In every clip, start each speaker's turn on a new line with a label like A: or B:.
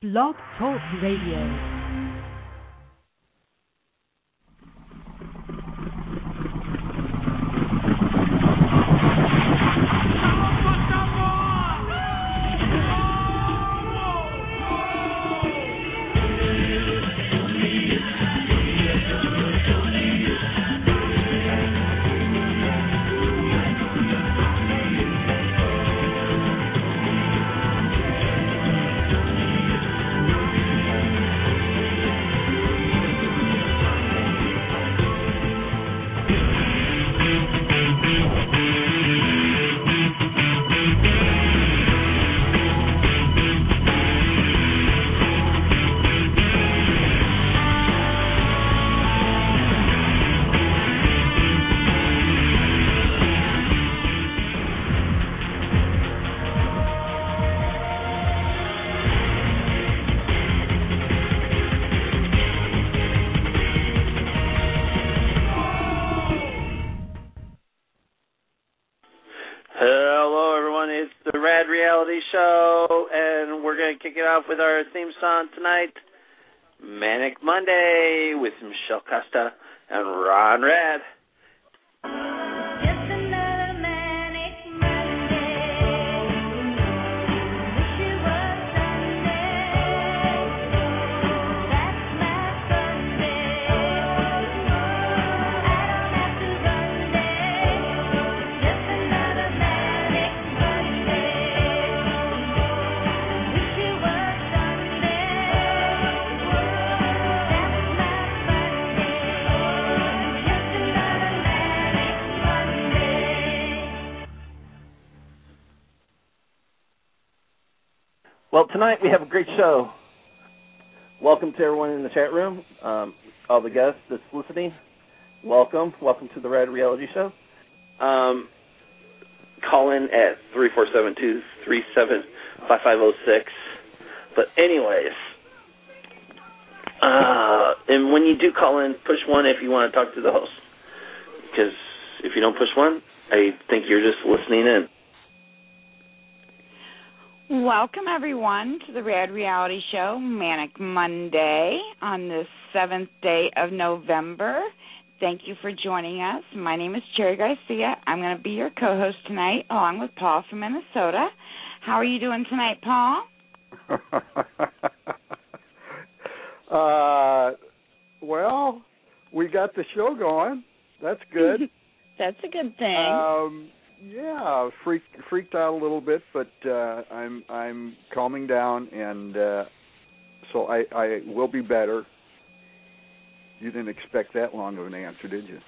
A: Blog Talk Radio.
B: Show, and we're going to kick it off with our theme song tonight, Manic Monday, with Michelle Costa and Ron Rad. Well, tonight we have a great show. Welcome to everyone in the chat room, all the guests that's listening. Welcome to the Rad Reality Show. Call in at 347-237-5506. But anyways, and when you do call in, push 1 if you want to talk to the host. Because if you don't push 1, I think you're just listening in.
C: Welcome, everyone, to the Rad Reality Show, Manic Monday, on the 7th day of November. Thank you for joining us. My name is Cherry Garcia. I'm going to be your co-host tonight, along with Paul from Minnesota. How are you doing tonight, Paul?
D: Well, we got the show going. That's good.
C: That's a good thing.
D: Yeah, freaked out a little bit, but I'm calming down, and so I will be better. You didn't expect that long of an answer, did you?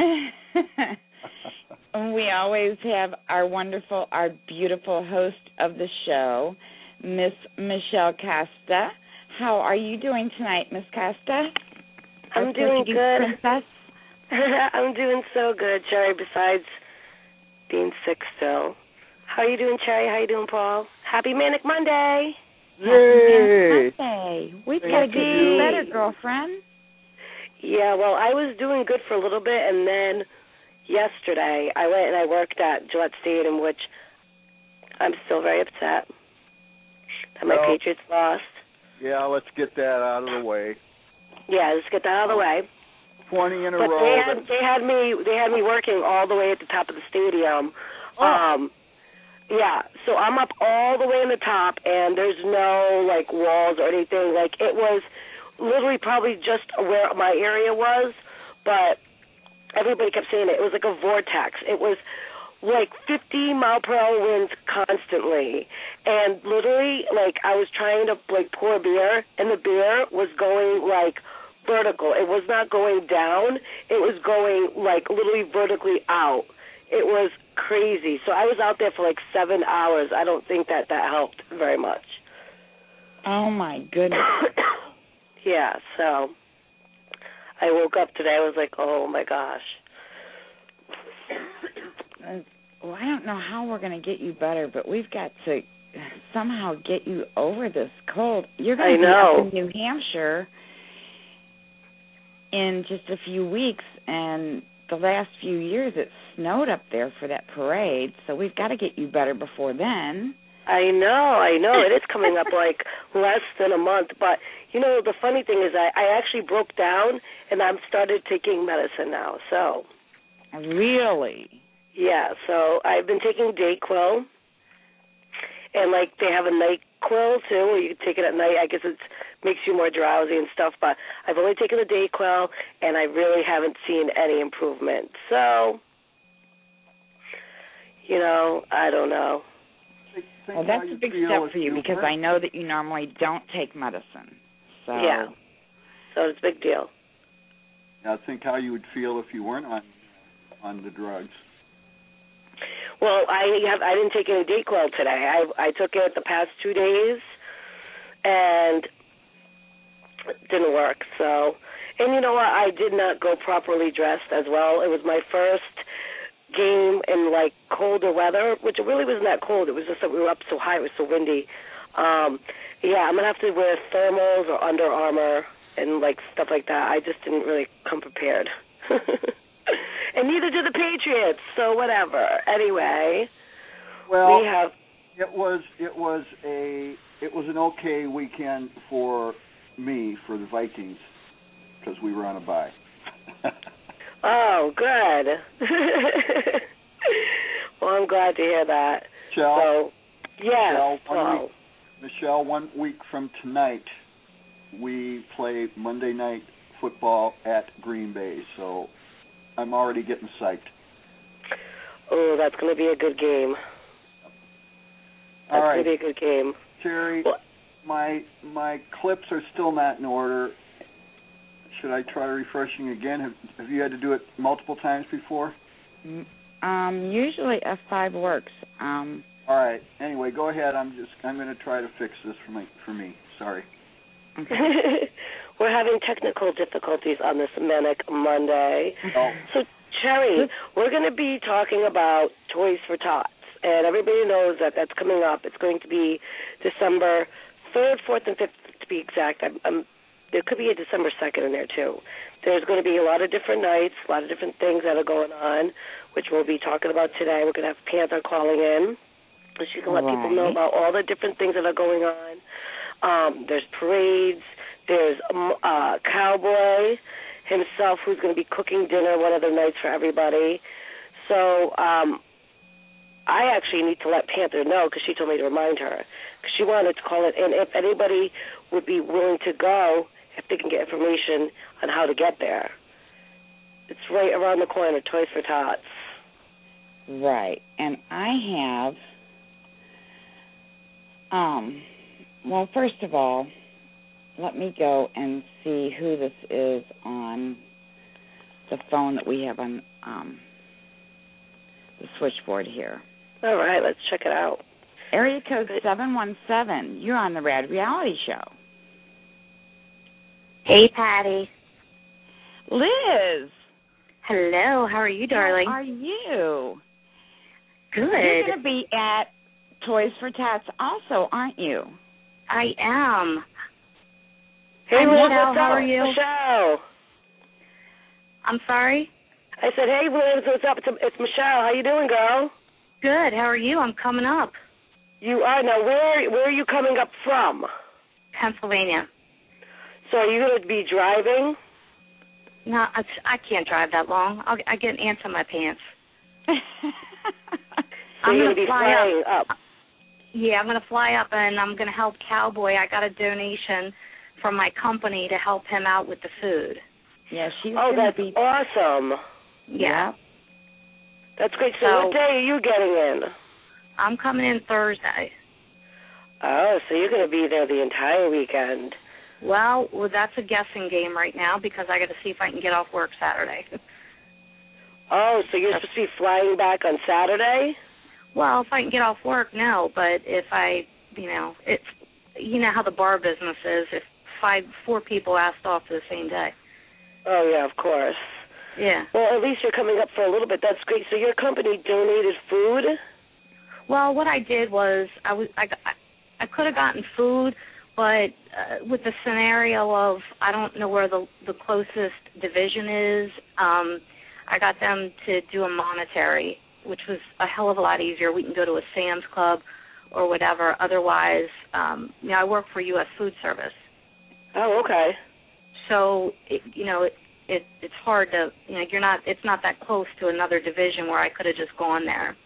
C: We always have our beautiful host of the show, Miss Michelle Costa. How are you doing tonight, Miss Costa?
E: I'm doing good.
C: Princess?
E: I'm doing so good, Cherry, besides being sick still. How are you doing, Cherry? How you doing, Paul? Happy Manic Monday!
D: Yay!
C: Happy Manic Monday. We've got to get you better, girlfriend.
E: Yeah, well, I was doing good for a little bit, and then yesterday I went and I worked at Gillette Stadium, which I'm still very upset that my Patriots lost.
D: Yeah, let's get that out of the way.
E: Yeah, let's get that out of the way.
D: 20 in a
E: but
D: row.
E: They had me working all the way at the top of the stadium. Yeah, so I'm up all the way in the top, and there's no like walls or anything. Like it was literally probably just where my area was, but everybody kept saying it. It was like a vortex. It was like 50-mile-per-hour winds constantly, and literally like I was trying to like pour beer, and the beer was going like vertical. It was not going down. It was going, like, literally vertically out. It was crazy. So I was out there for, like, 7 hours. I don't think that helped very much.
C: Oh, my goodness.
E: Yeah, so I woke up today. I was like, oh, my gosh.
C: Well, I don't know how we're going to get you better, but we've got to somehow get you over this cold. You're going to be up in New Hampshire in just a few weeks, and the last few years it snowed up there for that parade, so we've got to get you better before then.
E: I know. It is coming up like less than a month. But, the funny thing is I actually broke down, and I've started taking medicine now. So.
C: Really?
E: Yeah, so I've been taking Dayquil. And, they have a NyQuil, too, where you can take it at night. I guess it makes you more drowsy and stuff. But I've only taken the Dayquil, and I really haven't seen any improvement. So, I don't know.
C: Well, that's a big step for you because I know that you normally don't take medicine. So.
E: Yeah, so it's a big deal.
D: Now, think how you would feel if you weren't on the drugs.
E: Well, I didn't take any Dayquil today. I took it the past 2 days, and it didn't work. So, and you know what? I did not go properly dressed as well. It was my first game in colder weather, which it really wasn't that cold. It was just that we were up so high. It was so windy. Yeah, I'm gonna have to wear thermals or Under Armour and stuff like that. I just didn't really come prepared. And neither did the Patriots, so whatever. Anyway,
D: well,
E: we have.
D: It was an okay weekend for me for the Vikings because we were on a bye.
E: Oh, good. Well, I'm glad to hear that.
D: Michelle,
E: so, yes.
D: Michelle, 1 week from tonight, we play Monday Night Football at Green Bay, so I'm already getting psyched.
E: Oh, that's going to be a good game. That's going to be a good game.
D: Terry, my clips are still not in order. Should I try refreshing again? Have you had to do it multiple times before?
C: Usually F5 works.
D: All right. Anyway, go ahead. I'm going to try to fix this for me. Sorry.
C: Okay.
E: We're having technical difficulties on this Manic Monday.
D: Oh.
E: So, Cherry, we're going to be talking about Toys for Tots, and everybody knows that that's coming up. It's going to be December 3rd, 4th, and 5th, to be exact. There could be a December 2nd in there, too. There's going to be a lot of different nights, a lot of different things that are going on, which we'll be talking about today. We're going to have Panther calling in, so she can let people know about all the different things that are going on. There's parades. There's Cowboy himself, who's going to be cooking dinner one of the nights for everybody. So I actually need to let Panther know because she told me to remind her because she wanted to call it in. If anybody would be willing to go, if they can get information on how to get there. It's right around the corner, Toys for Tots.
C: Right. And I have, well, first of all, let me go and see who this is on the phone that we have on the switchboard here.
E: All right, let's check it out.
C: Area code 717. You're on the Rad Reality Show.
F: Hey, Patty.
C: Liz.
F: Hello. How are you, darling?
C: How are you?
F: Good.
C: You're going to be at Toys for Tots also, aren't you?
F: I am.
E: Hey,
F: Liz,
E: Michelle,
F: how are you?
E: Michelle.
F: I'm sorry?
E: I said, hey, Liz, what's up? It's Michelle. How you doing, girl?
F: Good. How are you? I'm coming up.
E: You are? Now, where are you coming up from?
F: Pennsylvania.
E: So are you going to be driving?
F: No, I can't drive that long. I get ants in my pants.
E: So
F: I'm
E: going
F: going
E: to be
F: fly
E: flying up.
F: Yeah, I'm going to fly up, and I'm going to help Cowboy. I got a donation from my company to help him out with the food.
C: Yeah, she's
E: that's awesome.
F: Yeah.
E: That's great. So what day are you getting in?
F: I'm coming in Thursday.
E: Oh, so you're going to be there the entire weekend.
F: Well, that's a guessing game right now because I got to see if I can get off work Saturday.
E: Oh, so you're supposed to be flying back on Saturday?
F: Well, if I can get off work, no. But if it's how the bar business is. If 4 people asked off for the same day.
E: Oh yeah, of course.
F: Yeah.
E: Well, at least you're coming up for a little bit. That's great. So your company donated food?
F: Well, what I did was I could have gotten food, but with the scenario of I don't know where the closest division is, I got them to do a monetary, which was a hell of a lot easier. We can go to a Sam's Club or whatever. Otherwise, I work for U.S. Food Service.
E: Oh, okay.
F: So, it's hard to, it's not that close to another division where I could have just gone there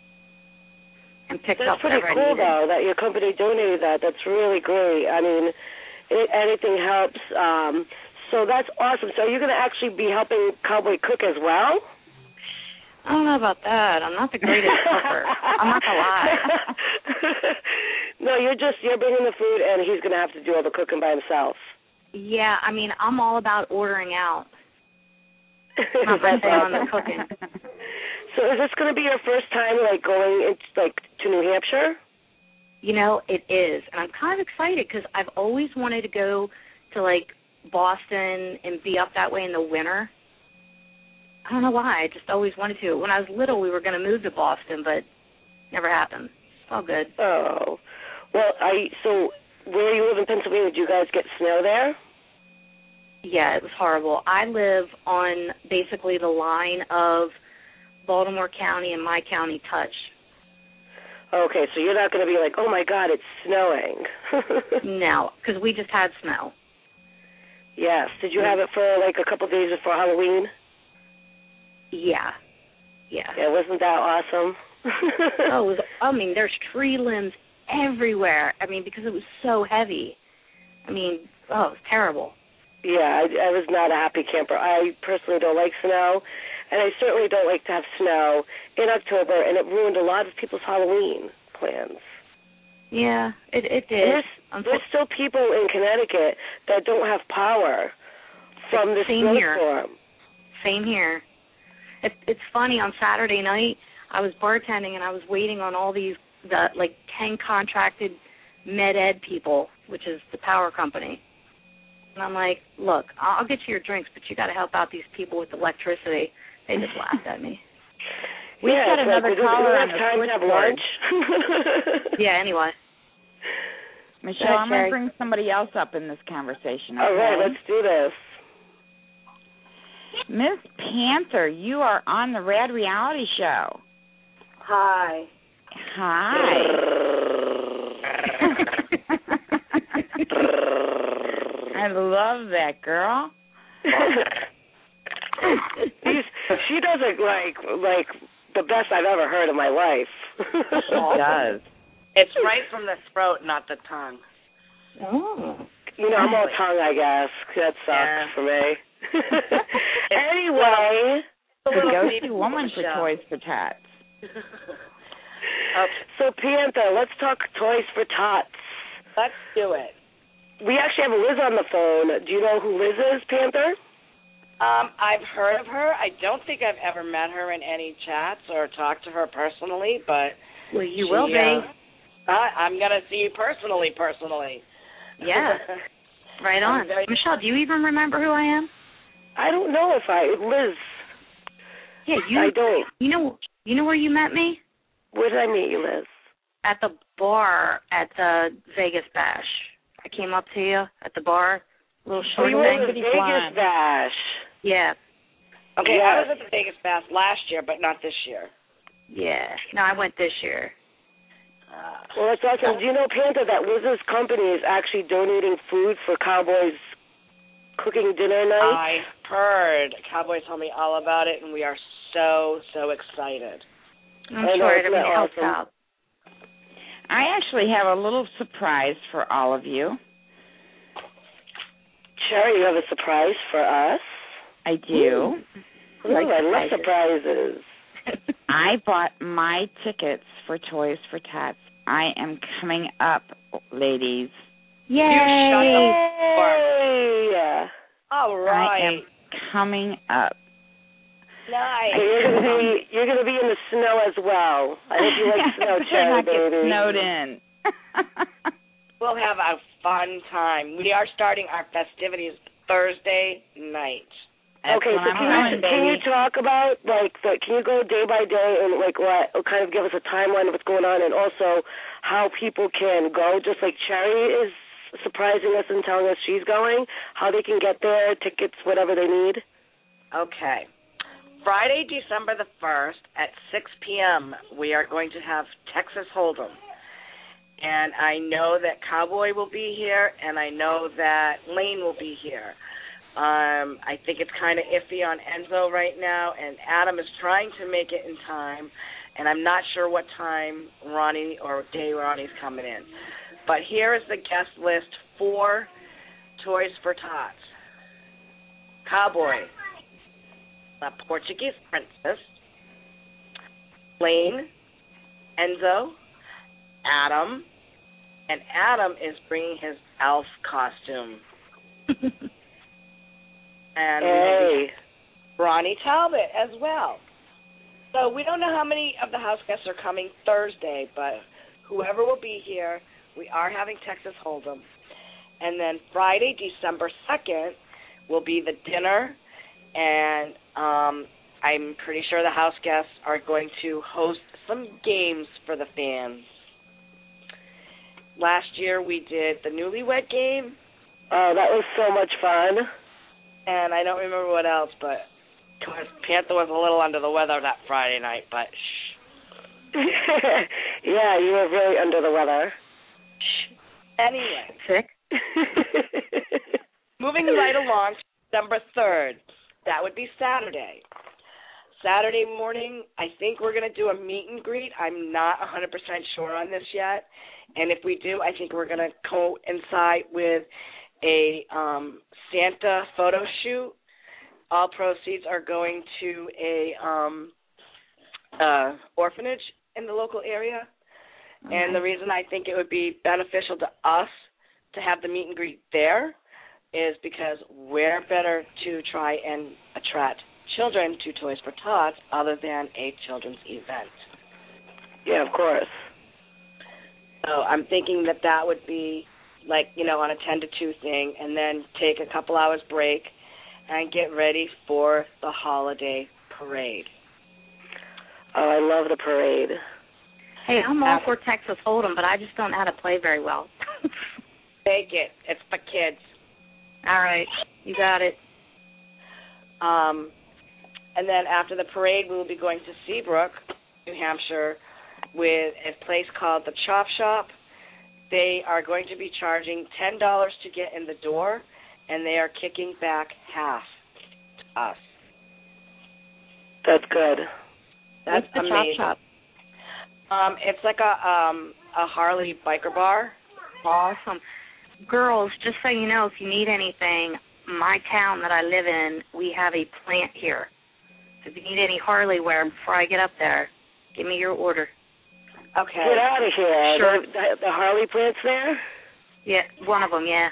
F: and picked up whatever I needed.
E: That's pretty cool, though, that your company donated that. That's really great. I mean, anything helps. So that's awesome. So you're going to actually be helping Cowboy cook as well?
F: I don't know about that. I'm not the greatest cooker. I'm not going to lie.
E: No, you're bringing the food, and he's going to have to do all the cooking by himself.
F: Yeah, I mean, I'm all about ordering out. Not my thing on the cooking.
E: So is this going to be your first time, going to New Hampshire?
F: It is, and I'm kind of excited because I've always wanted to go to, Boston and be up that way in the winter. I don't know why. I just always wanted to. When I was little, we were going to move to Boston, but never happened. It's all good.
E: Oh. Well, so where you live in Pennsylvania, do you guys get snow there?
F: Yeah, it was horrible. I live on basically the line of Baltimore County and my county touch.
E: Okay, so you're not going to be like, oh, my God, it's snowing.
F: No, because we just had snow.
E: Yes. Did you have it for, a couple of days before Halloween?
F: Yeah.
E: Yeah, wasn't that awesome?
F: There's tree limbs everywhere. Because it was so heavy. It was terrible.
E: Yeah, I was not a happy camper. I personally don't like snow, and I certainly don't like to have snow in October, and it ruined a lot of people's Halloween plans.
F: Yeah, it did.
E: There's still people in Connecticut that don't have power from this snowstorm.
F: Same here. It's funny, on Saturday night, I was bartending and I was waiting on all the 10 contracted Med-Ed people, which is the power company. And I'm like, look, I'll get you your drinks, but you got to help out these people with electricity. They just laughed at me.
C: We've got another caller on the
E: time to have lunch.
F: Yeah, anyway.
C: Michelle, I'm going to bring somebody else up in this conversation. Okay?
E: All right, let's do this.
C: Miss Panther, you are on the Rad Reality Show.
G: Hi.
C: Hi. I love that girl.
E: She does it like the best I've ever heard in my life.
C: She does.
G: It's right from the throat, not the tongue.
F: Oh.
E: I'm all tongue, I guess. That sucks for me. Anyway.
C: The go-to woman for Toys for Tots.
E: So, Panther, let's talk Toys for Tots.
G: Let's do it.
E: We actually have Liz on the phone. Do you know who Liz is, Panther?
G: I've heard of her. I don't think I've ever met her in any chats or talked to her personally, but...
F: Well, you will be.
G: I'm going to see you personally.
F: Yeah. Right on. Michelle, do you even remember who I am?
E: I don't know if Liz.
F: Yeah,
E: I don't.
F: You know where you met me?
E: Where did I meet you, Liz?
F: At the bar at the Vegas Bash. I came up to you at the bar, a little short
E: you were
F: thing.
E: at the Vegas Bash.
F: Yeah.
G: Okay,
E: yes.
G: I was at the Vegas Bash last year, but not this year.
F: Yeah. No, I went this year.
E: Well, that's awesome. Do you know, Panther, that Liz's company is actually donating food for Cowboys cooking dinner night?
G: I heard. Cowboys told me all about it, and we are so excited.
F: I'm sure it'll be helped out.
C: I actually have a little surprise for all of you.
E: Cherry, you have a surprise for us?
C: I do.
E: Ooh, I love surprises.
C: I bought my tickets for Toys for Tots. I am coming up, ladies.
F: Yay!
G: You shut the
E: Yay!
G: All right.
C: I am coming up.
G: Nice.
E: You're gonna be in the snow as well. I hope you like snow, Cherry, baby.
C: Get snowed in.
G: We'll have a fun time. We are starting our festivities Thursday night.
E: Okay, so can you talk about can you go day by day and what kind of give us a timeline of what's going on, and also how people can go, just like Cherry is surprising us and telling us she's going, how they can get there, tickets, whatever they need.
G: Okay. Friday, December the 1st at 6 p.m., we are going to have Texas Hold'em. And I know that Cowboy will be here, and I know that Lane will be here. I think it's kind of iffy on Enzo right now, and Adam is trying to make it in time, and I'm not sure what time Ronnie or day Ronnie's coming in. But here is the guest list for Toys for Tots. Cowboy, the Portuguese Princess, Lane, Enzo, Adam, and Adam is bringing his elf costume. And
E: hey.
G: Ronnie Talbot as well. So we don't know how many of the house guests are coming Thursday, but whoever will be here, we are having Texas Hold'em. And then Friday, December 2nd, will be the dinner, and I'm pretty sure the house guests are going to host some games for the fans. Last year we did the Newlywed Game.
E: Oh, that was so much fun.
G: And I don't remember what else, but Panther was a little under the weather that Friday night, but shh.
E: Yeah, you were really under the weather.
G: Shh. Anyway.
E: Sick?
G: Moving right along to December 3rd. That would be Saturday. Saturday morning, I think we're going to do a meet and greet. I'm not 100% sure on this yet. And if we do, I think we're going to coincide with a Santa photo shoot. All proceeds are going to a orphanage in the local area. Okay. And the reason I think it would be beneficial to us to have the meet and greet there is because we're better to try and attract children to Toys for Tots other than a children's event.
E: Yeah, of course.
G: So I'm thinking that would be like, on a 10 to 2 thing, and then take a couple hours break and get ready for the holiday parade.
E: Oh, I love the parade.
F: Hey, I'm all for Texas Hold'em, but I just don't know how to play very well.
G: Take it. It's for kids.
F: All right. You got it.
G: And then after the parade, we will be going to Seabrook, New Hampshire, with a place called the Chop Shop. They are going to be charging $10 to get in the door, and they are kicking back half to us.
E: That's good.
G: That's
F: What's the
G: amazing.
F: Chop Shop?
G: It's like a Harley biker bar.
F: Awesome. Girls, just so you know, if you need anything, my town that I live in, we have a plant here. So if you need any Harley wear before I get up there, give me your order.
G: Okay.
E: Get out of here.
F: Sure.
E: The Harley plant's there?
F: Yeah, one of them, yeah.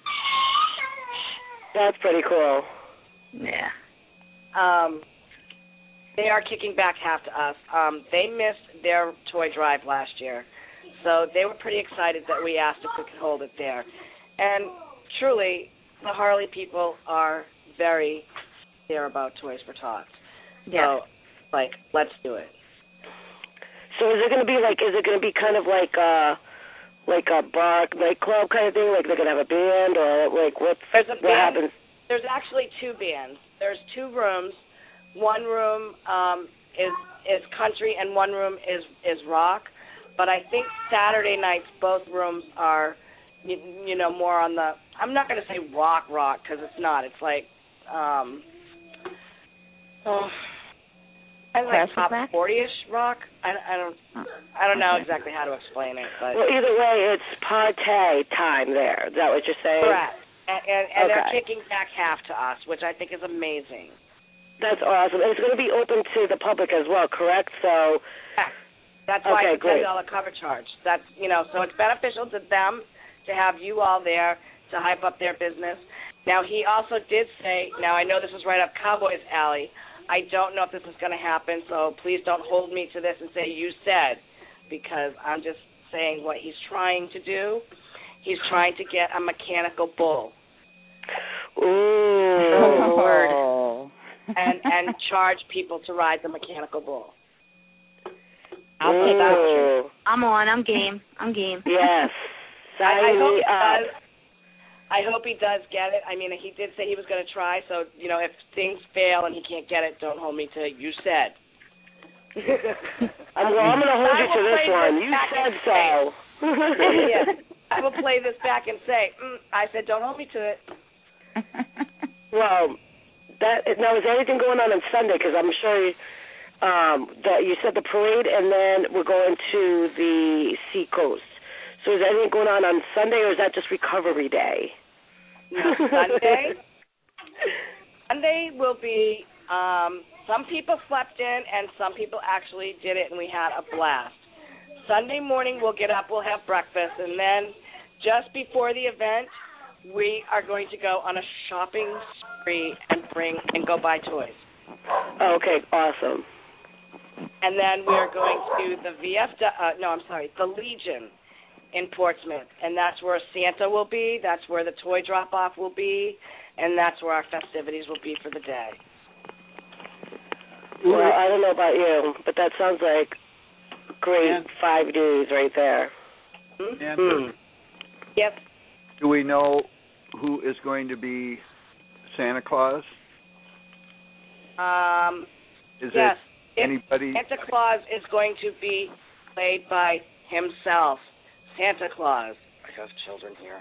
E: That's pretty cool.
F: Yeah.
G: They are kicking back half to us. They missed their toy drive last year, so they were pretty excited that we asked if we could hold it there. And truly, the Harley people are very clear about Toys for Tots.
F: Yeah.
G: So, let's do it.
E: So is it going to be kind of like a bar nightclub kind of thing? Like they're going to have a band, or what happens?
G: There's actually 2 bands. There's 2 rooms. One room is country and one room is rock. But I think Saturday nights both rooms are, more on the. I'm not going to say rock because it's not. It's like top 40-ish rock. I don't know exactly how to explain it. But
E: well, either way, it's party time there. Is that what you're saying?
G: Correct. And
E: okay.
G: They're kicking back half to us, which I think is amazing.
E: That's awesome. And it's going to be open to the public as well, correct? So.
G: Yeah. That's why it's
E: great.
G: $10 cover charge. That's so it's beneficial to them to have you all there to hype up their business. Now he also did say. Now I know this is right up Cowboy's alley. I don't know if this is going to happen, so please don't hold me to this and say you said, because I'm just saying what he's trying to do. He's trying to get a mechanical bull.
E: Ooh.
G: and charge people to ride the mechanical bull.
F: I'll take that. I'm game.
E: Yes.
G: I hope he does get it. I mean, he did say he was going to try, so, if things fail and he can't get it, don't hold me to you said.
E: I'm going to hold you to this one. You said so.
G: Yeah. I will play this back and say, I said, don't hold me to it.
E: Well, now is there anything going on Sunday? Because I'm sure that you said the parade, and then we're going to the Seacoast. So is there anything going on Sunday, or is that just recovery day?
G: No, Sunday will be, some people slept in and some people actually did it, and we had a blast. Sunday morning we'll get up, we'll have breakfast, and then just before the event, we are going to go on a shopping spree and go buy toys.
E: Okay, awesome.
G: And then we are going to the the Legion in Portsmouth, and that's where Santa will be, that's where the toy drop-off will be, and that's where our festivities will be for the day.
E: Well, I don't know about you, but that sounds like great 5 days right there.
G: Yep.
D: Do we know who is going to be Santa Claus?
G: Yes.
D: It anybody?
G: Santa Claus is going to be played by himself. Santa Claus. I have children here.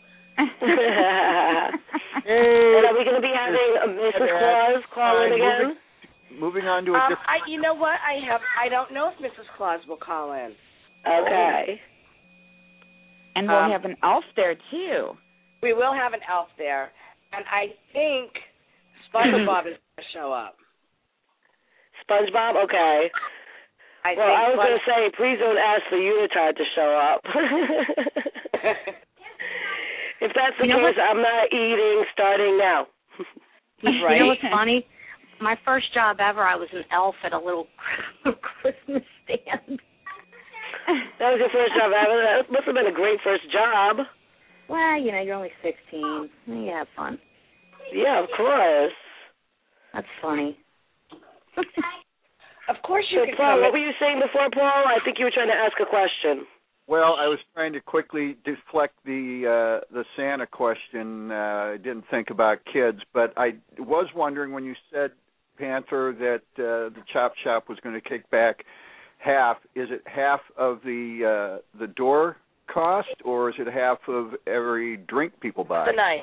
E: And are we going to be having a Mrs. Claus call in again?
D: Moving on to a different...
G: You know what? I don't know if Mrs. Claus will call in.
E: Okay.
C: And we'll have an elf there, too.
G: We will have an elf there. And I think SpongeBob is going to show up.
E: SpongeBob? Okay. I was going to say, please don't ask the unitard to show up. If that's the case, I'm not eating starting now.
F: Right? You know what's funny? My first job ever, I was an elf at a little Christmas stand.
E: That was your first job ever? That must have been a great first job.
F: Well, you know, you're only 16. You have fun.
E: Yeah, of course.
F: That's funny.
G: Of course you can.
E: Paul, what were you saying before, Paul? I think you were trying to ask a question.
D: Well, I was trying to quickly deflect the Santa question. I didn't think about kids, but I was wondering when you said, Panther, that the Chop Shop was going to kick back half. Is it half of the door cost, or is it half of every drink people buy?
G: The night.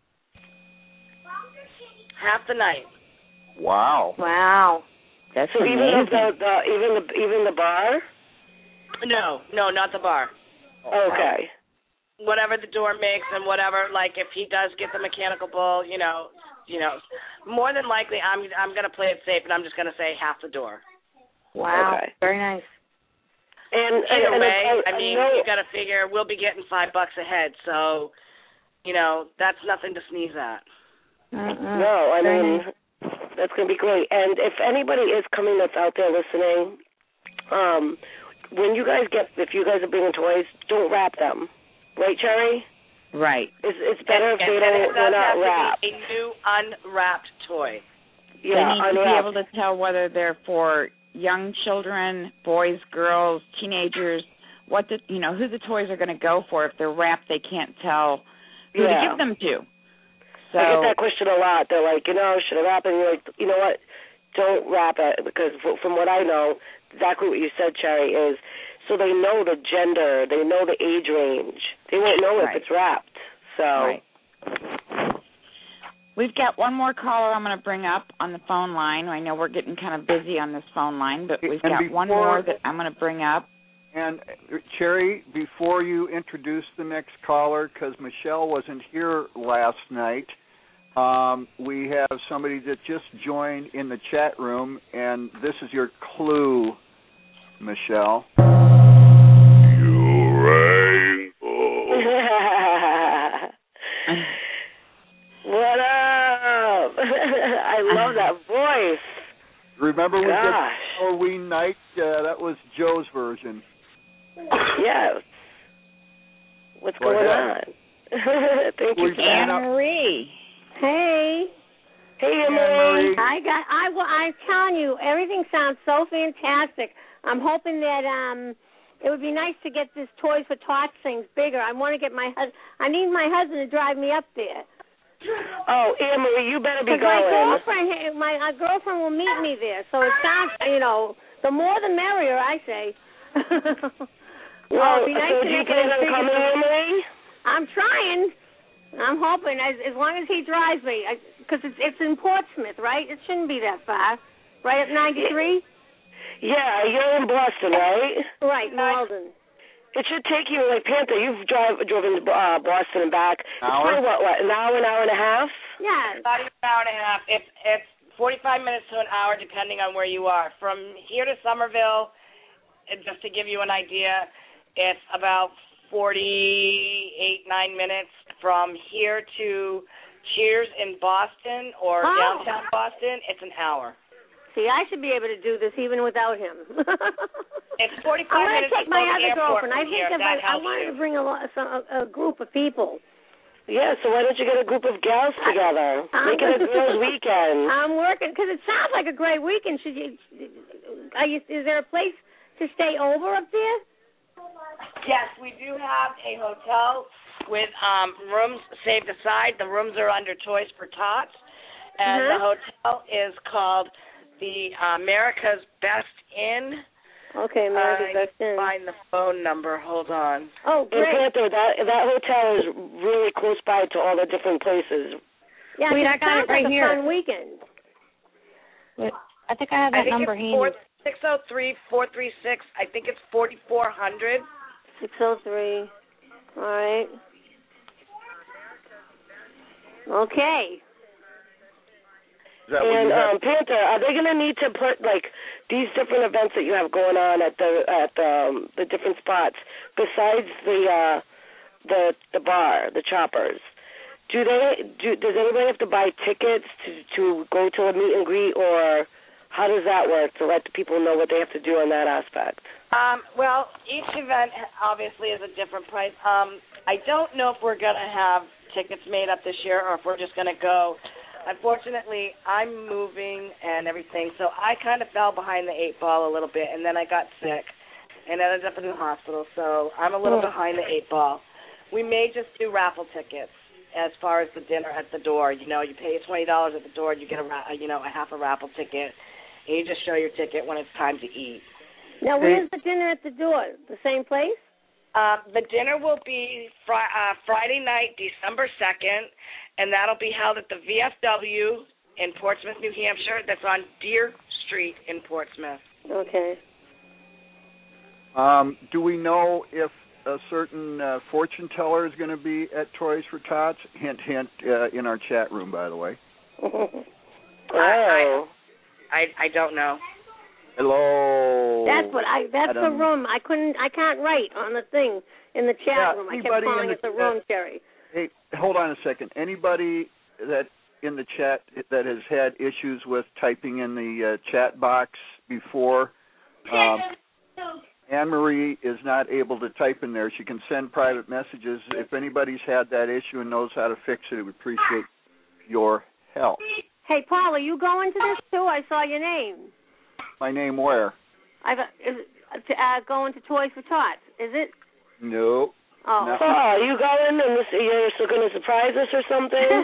G: Half the night.
D: Wow.
F: Wow.
C: That's
E: so
C: amazing.
E: Even the bar?
G: No, not the bar.
E: Okay.
G: Whatever the door makes and whatever, like if he does get the mechanical bull, you know, more than likely I'm going to play it safe and I'm just going to say half the door.
F: Wow.
E: Okay.
F: Very nice.
G: And either way, I mean, you got to figure we'll be getting $5 a head, so, you know, that's nothing to sneeze at.
E: No, I mean, that's going to be great. And if anybody is coming that's out there listening, when you guys if you guys are bringing toys, don't wrap them. Right, Cherry?
C: Right.
E: It's better if they're not wrapped.
G: A new unwrapped toy.
C: Yeah, they need to be able to tell whether they're for young children, boys, girls, teenagers, who the toys are going to go for. If they're wrapped, they can't tell who to give them to. So,
E: I get that question a lot. They're like, should I wrap it? And you're like, you know what? Don't wrap it, because from what I know, exactly what you said, Cherry, is so they know the gender, they know the age range. They won't know if it's wrapped. So.
C: Right. We've got one more caller I'm going to bring up on the phone line. I know we're getting kind of busy on this phone line, but we've got one more that I'm going to bring up.
D: And, Cherry, before you introduce the next caller, because Michelle wasn't here last night, we have somebody that just joined in the chat room, and this is your clue, Michelle.
E: What up? I love that voice.
D: Remember we did Halloween night? That was Joe's version.
E: Yes. What's going on? Thank you,
C: Anne-Marie.
H: Hey.
E: Hey, Anne-Marie.
H: I'm telling you, everything sounds so fantastic. I'm hoping that it would be nice to get this Toys for Tots things bigger. I want to get I need my husband to drive me up there.
E: Oh, Anne-Marie, you better be going.
H: My girlfriend will meet me there. So it sounds, the more the merrier, I say. Well, it'd be nice
E: so
H: to
E: do you
H: make it
E: plan
H: as
E: on
H: big
E: coming,
H: as
E: Emily?
H: I'm trying. I'm hoping as long as he drives me, because it's in Portsmouth, right? It shouldn't be that far. Right up 93.
E: Yeah, you're in Boston, right?
H: Right, Malden.
E: It should take you, like, Panther, you've driven to Boston and back. It's
D: Hour?
E: probably, what, an hour and a half?
H: Yeah.
G: About an hour and a half. It's 45 minutes to an hour, depending on where you are. From here to Somerville, just to give you an idea, it's about 9 minutes. From here to Cheers in Boston or downtown Boston, it's an hour.
H: See, I should be able to do this even without him.
G: It's 45
H: I'm going
G: minutes
H: to take
G: to
H: my
G: go to the
H: other
G: airport
H: girlfriend.
G: from
H: I think
G: here.
H: if
G: That
H: I
G: helps
H: wanted
G: you.
H: to bring a group of people.
E: Yeah, so why don't you get a group of gals together? Make it a girls' weekend.
H: I'm working because it sounds like a great weekend. Should you? Is there a place to stay over up there?
G: Yes, we do have a hotel with rooms saved aside. The rooms are under Toys for Tots, and the hotel is called the America's Best Inn.
H: Okay, America's Best Inn.
G: Find the phone number. Hold on.
H: Oh, great.
E: And Panther, that hotel is really close by to all the different places.
H: Yeah,
F: Wait,
H: it
F: I got
H: sounds
F: it right
H: like
F: here.
H: a fun weekend.
F: Wait, I think I have that number handy.
G: 603-436. I think it's 4400.
H: 603. All right. Okay.
D: Is that what
E: And
D: you have?
E: Panther, are they going to need to put like these different events that you have going on at the different spots besides the bar, the Choppers? Does anybody have to buy tickets to go to a meet and greet, or how does that work to let the people know what they have to do on that aspect?
G: Well, each event obviously is a different price. I don't know if we're going to have tickets made up this year or if we're just going to go. Unfortunately, I'm moving and everything, so I kind of fell behind the 8 ball a little bit, and then I got sick and ended up in the hospital, so I'm a little behind the 8 ball. We may just do raffle tickets as far as the dinner at the door. You know, you pay $20 at the door and you get a half a raffle ticket, and you just show your ticket when it's time to eat.
H: Now, where's the dinner at the door? The same place?
G: The dinner will be Friday night, December 2nd, and that'll be held at the VFW in Portsmouth, New Hampshire. That's on Deer Street in Portsmouth.
H: Okay.
D: Do we know if a certain fortune teller is going to be at Toys for Tots? Hint, hint, in our chat room, by the way.
E: Oh.
G: I don't know.
D: Hello.
H: That's the room. I can't write on the thing in the chat room. I kept calling it the room, Terry.
D: Hey, hold on a second. Anybody that in the chat that has had issues with typing in the chat box before, Anne-Marie is not able to type in there. She can send private messages. If anybody's had that issue and knows how to fix it, we appreciate your help.
H: Hey, Paul, are you going to this too? I saw your name.
D: My name where?
H: Going to Toys for Tots. Is it?
D: No.
H: Oh.
D: No.
E: Oh, you going and you're still going to surprise us or something?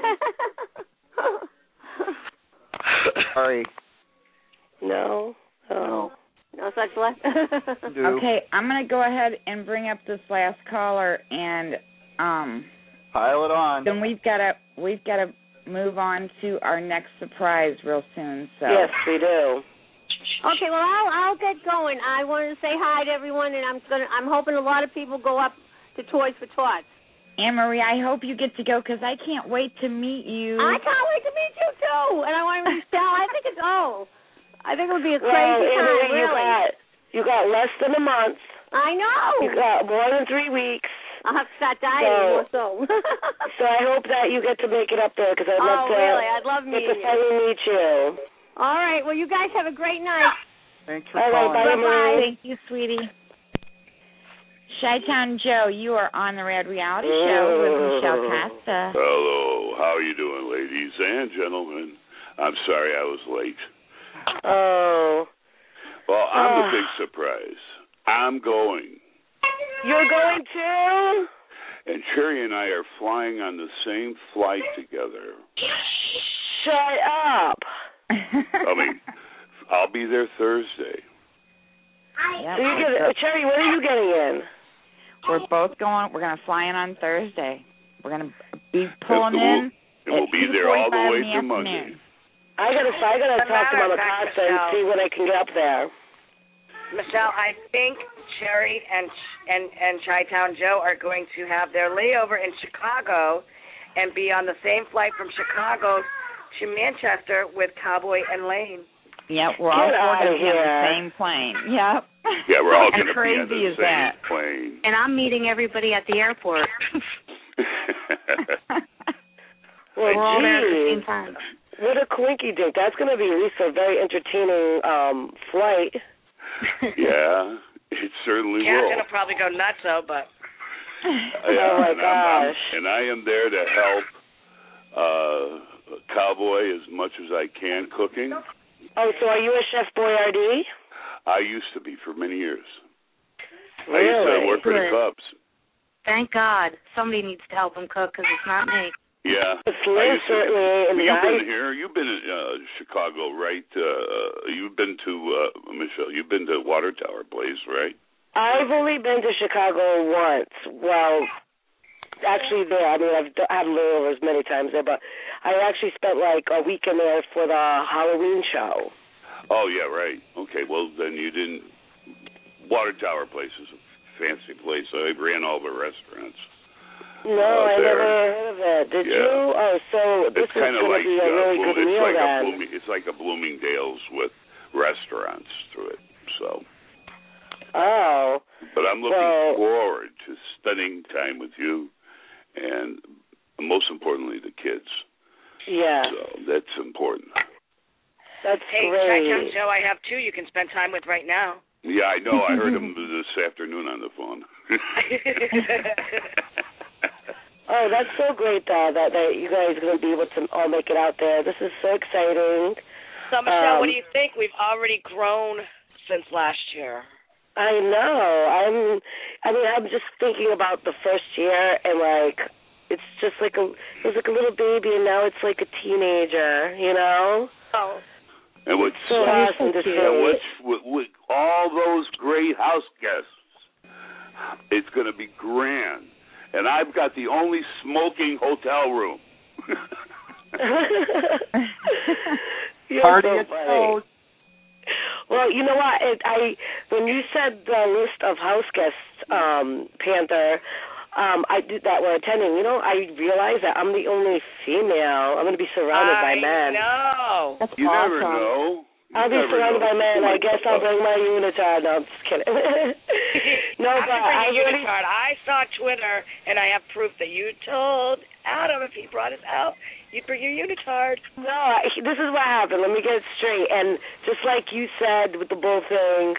D: Sorry.
E: No. Oh.
H: No such luck.
C: Okay, I'm going to go ahead and bring up this last caller, and
D: pile it on.
C: then we've got to move on to our next surprise real soon. So
E: Yes, we do.
H: Okay, well I'll get going. I wanted to say hi to everyone, and I'm hoping a lot of people go up to Toys for Tots.
C: Anne-Marie, I hope you get to go because I can't wait to meet you.
H: I can't wait to meet you too, and I want to meet Sal. I think it would be a crazy time. Really,
E: you got less than a month.
H: I know.
E: You got more than 3 weeks.
H: I'll have to start dieting more so.
E: So I hope that you get to make it up there because I'd love to.
H: Really? I'd love meeting you.
E: finally meet you.
H: All right. Well, you guys have a great night.
D: Thanks for
E: All right,
D: calling.
E: bye.
C: Thank you, sweetie. Chi-Town Joe, you are on the Rad Reality Show with Michelle Costa.
I: Hello. How are you doing, ladies and gentlemen? I'm sorry I was late.
E: Oh.
I: Well, I'm the big surprise. I'm going.
E: You're going too?
I: And Cherry and I are flying on the same flight together.
E: Shut up.
I: I mean, I'll be there Thursday.
C: Yep.
E: So Cherry, what are you getting in?
C: We're both going. We're going to fly in on Thursday. We're going to be pulling in.
I: And we'll be there all the way through Monday.
E: I gotta talk to Mama Costa and see when I can get up there.
G: Michelle, I think Cherry and Chi-Town Joe are going to have their layover in Chicago and be on the same flight from Chicago to Manchester with Cowboy and Lane.
C: Yep, we're all going to be on the same plane. Yep.
I: Yeah, we're all going to be
C: crazy
I: on the
C: is
I: same
C: that?
I: plane.
F: And I'm meeting everybody at the airport.
E: Well,
F: we're all there at the same time.
E: What a coinky dink. That's going to be at least a very entertaining flight.
I: Yeah, it certainly will.
G: Karen's going to probably go nuts, though, but...
E: Oh, my gosh.
I: And I am there to help Cowboy as much as I can cooking.
E: Oh, so are you a Chef Boyardee?
I: I used to be for many years.
E: Really?
I: I used to work for the
F: Good.
I: Cubs.
F: Thank God. Somebody needs to help him cook because it's not me.
I: Yeah.
E: It's Liz, certainly.
I: You've been here. You've been in Chicago, right? You've been to, Michelle, you've been to Water Tower Place, right?
E: I've only been to Chicago once. Well, actually there. I mean, I've had layovers many times there, but I actually spent like a week in there for the Halloween show.
I: Oh, yeah, right. Okay, well, then you didn't. Water Tower Place is a fancy place. I ran all the restaurants.
E: No, I never heard of it. Did you? Oh, so this is going to be a really good meal then.
I: It's like a Bloomingdale's with restaurants to it. So.
E: Oh.
I: But I'm looking forward to spending time with you, and most importantly, the kids.
E: Yeah.
I: So that's important.
E: That's
G: great. Hey, Chi-Town Joe, I have two you can spend time with right now.
I: Yeah, I know. I heard him this afternoon on the phone.
E: Oh, that's so great, that you guys are going to be able to all make it out there. This is so exciting.
G: So, Michelle, what do you think? We've already grown since last year.
E: I know. I'm just thinking about the first year, and like, it's just like it was like a little baby, and now it's like a teenager, you know?
G: Oh.
I: And what's
E: so awesome to see.
I: With all those great house guests, it's going to be grand. And I've got the only smoking hotel room.
E: Party at Toast. Well, you know what? When you said the list of house guests, Panther, I did that were attending. You know, I realized that I'm the only female. I'm going to be surrounded by men.
G: I know.
E: That's
I: you
E: awesome.
I: never know.
E: I'll be surrounded by men. I guess I'll bring my unitard. No, I'm just kidding. No, but I really...
G: unitard. I saw Twitter, and I have proof that you told Adam if he brought us out, you'd bring your unitard.
E: No, this is what happened. Let me get it straight. And just like you said with the bull thing,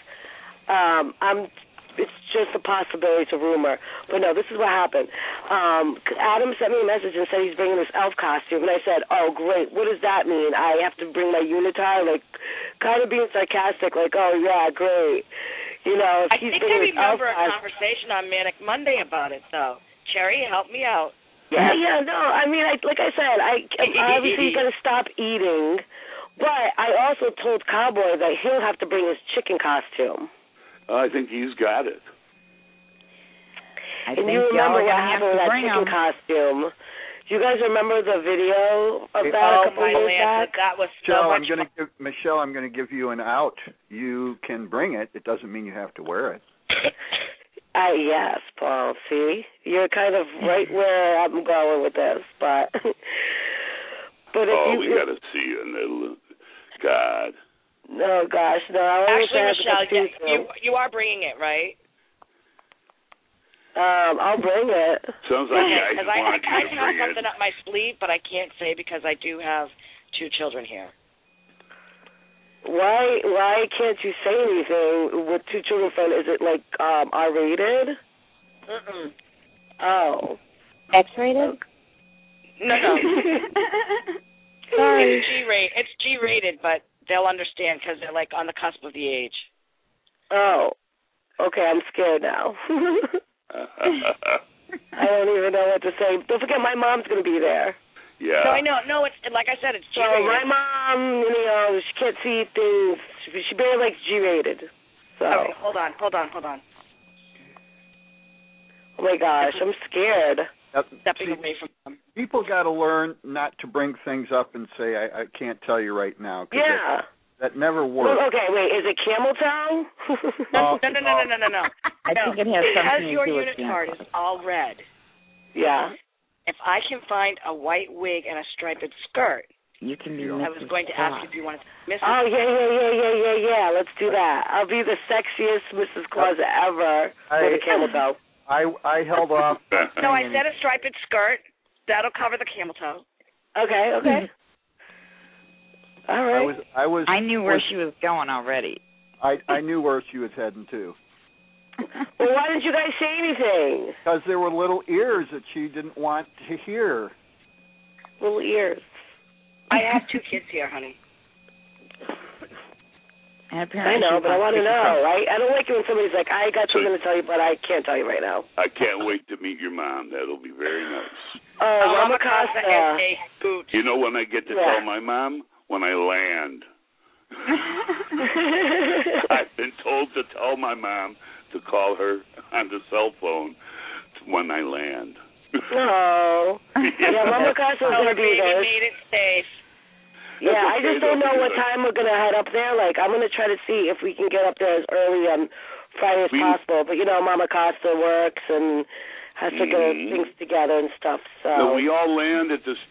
E: it's just a possibility, it's a rumor. But no, this is what happened. Adam sent me a message and said he's bringing this elf costume, and I said, oh, great, what does that mean? I have to bring my unitard? Like, kind of being sarcastic, like, oh, yeah, great. You know, if
G: I
E: he's
G: think I remember a conversation on Manic Monday about it, though. Cherry, help me out.
E: Yeah, no, I mean, like I said, I'm obviously going to stop eating, but I also told Cowboy that he'll have to bring his chicken costume.
I: I think he's got it.
E: And you remember what happened with that chicken costume? Do you guys remember the video of that a couple years back?
G: That was so much
D: fun. Michelle, I'm going to give you an out. You can bring it. It doesn't mean you have to wear it.
E: Yes, Paul. See? You're kind of right where I'm going with this. But
I: we got to see you in the... God.
E: No, gosh, no.
G: Actually, Michelle, you are bringing it, right?
E: I'll bring it.
I: Sounds like
G: because I kind of have something up my sleeve, but I can't say because I do have 2 children here.
E: Why can't you say anything with 2 children? Is it like R-rated?
G: Mm-mm.
E: Oh.
F: X-rated?
G: No.
F: Sorry.
G: It's G-rated, but they'll understand because they're like on the cusp of the age.
E: Oh. Okay, I'm scared now. I don't even know what to say. Don't forget, my mom's going to be there.
I: Yeah.
G: No, I know. No, it's like I said, it's G-rated.
E: So my mom, she can't see things. She barely likes G-rated. So.
G: Okay, hold on.
E: Oh my gosh, I'm scared.
G: Stepping away from them.
D: People got to learn not to bring things up and say, I can't tell you right now.
E: Yeah.
D: That never works.
E: Well, okay, wait, is it Camel Town?
G: No.
C: I think it has something to
G: your
C: do with
G: unit card is all red.
E: Yeah.
G: If I can find a white wig and a striped skirt,
C: you can be
G: I was going to ask if you wanted to miss
E: Oh, yeah. Let's do that. I'll be the sexiest Mrs. Claus ever with a camel toe.
D: I held off.
G: No, I said a striped skirt. That'll cover the camel toe.
E: Okay. All right.
C: I knew where she was going already.
D: I knew where she was heading to.
E: Well, why didn't you guys say anything?
D: Because there were little ears that she didn't want to hear.
E: Little ears.
G: I have 2 kids here, honey.
C: And apparently
E: I know, but I want to know. I don't like it when somebody's like, I got something to tell you, but I can't tell you right now.
I: I can't wait to meet your mom. That'll be very nice.
E: Oh, Mama Costa.
G: And a boot.
I: You know when I get to tell my mom? When I land. I've been told to tell my mom to call her on the cell phone when I land.
E: Oh. Yeah, Mama Costa's going to be there.
G: Made it safe.
E: Yeah, I just don't know what time we're going to head up there. Like, I'm going to try to see if we can get up there as early on Friday as possible. But, you know, Mama Costa works and has to get things together and stuff. So
I: no, we all land at this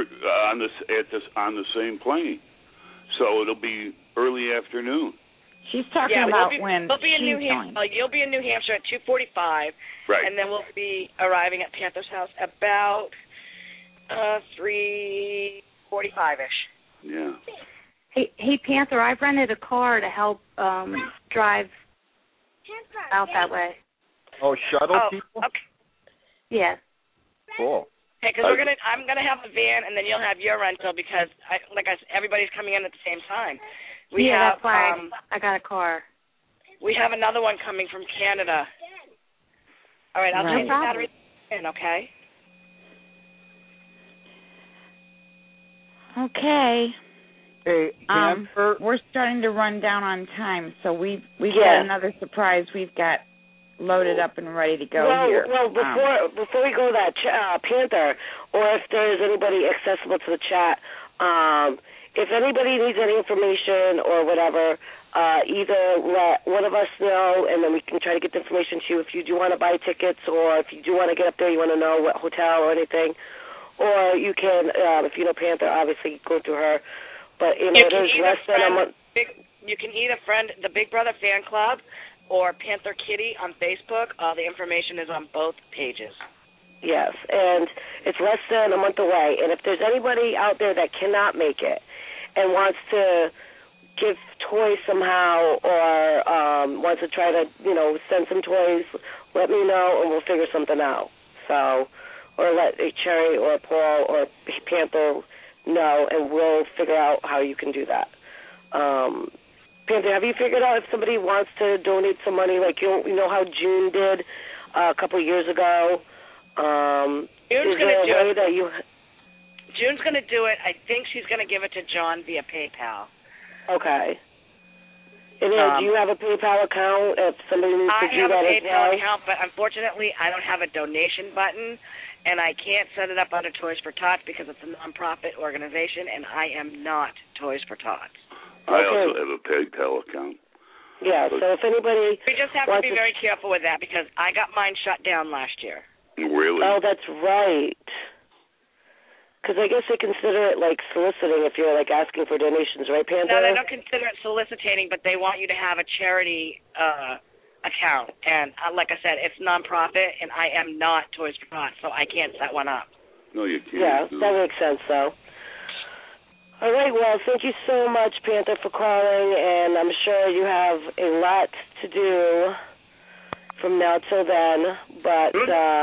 I: on the same plane, so it'll be early afternoon.
C: She's talking about when
G: we'll be in New Hampshire. You'll be in New Hampshire at 2:45,
I: right?
G: And then we'll be arriving at Panther's house about 3:45ish.
I: Yeah.
F: Hey, Panther, I've rented a car to help drive out that way.
D: Oh, shuttle people?
G: Okay.
F: Yeah.
D: Cool.
G: Okay, because I'm gonna have a van, and then you'll have your rental because, everybody's coming in at the same time.
F: That's why I got a car.
G: We have another one coming from Canada. All right, I'll take the battery in, okay?
C: Okay.
D: Hey,
C: we're starting to run down on time, so we've got another surprise we've got loaded up and ready to go here.
E: Well, before we go to that, Panther, or if there's anybody accessible to the chat, if anybody needs any information or whatever, either let one of us know, and then we can try to get the information to you if you do want to buy tickets, or if you do want to get up there, you want to know what hotel or anything, or you can, if you know Panther, obviously go through her. But you know, there's less than a month.
G: You can either friend the Big Brother Fan Club or Panther Kitty on Facebook. All the information is on both pages.
E: Yes, and it's less than a month away. And if there's anybody out there that cannot make it and wants to give toys somehow or wants to try to, send some toys, let me know and we'll figure something out. So, or let Cherry or Paul or Panther know, and we'll figure out how you can do that. Panther, have you figured out if somebody wants to donate some money, like you know how June did a couple of years ago?
G: June's going to do it. June's going to do it. I think she's going to give it to John via PayPal.
E: Okay. And do you have a PayPal account if somebody needs to do that as well?
G: I have a PayPal account, but unfortunately I don't have a donation button, and I can't set it up under Toys for Tots because it's a nonprofit organization, and I am not Toys for Tots.
I: I also have a PayPal account.
E: Yeah, so if anybody...
G: We just have to be very careful with that because I got mine shut down last year.
I: Really?
E: Oh, that's right. Because I guess they consider it like soliciting if you're like asking for donations, right, Panther?
G: No, they don't consider it soliciting, but they want you to have a charity account. And like I said, it's nonprofit, and I am not Toys for Tots, so I can't set one up.
I: No, you can't.
E: Yeah, that makes sense, though. All right, well, thank you so much, Panther, for calling, and I'm sure you have a lot to do from now till then, but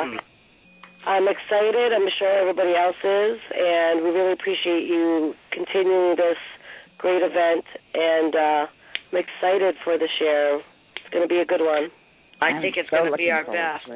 E: I'm excited. I'm sure everybody else is, and we really appreciate you continuing this great event, and I'm excited for this year. It's going to be a good one.
G: I think it's going to be our best.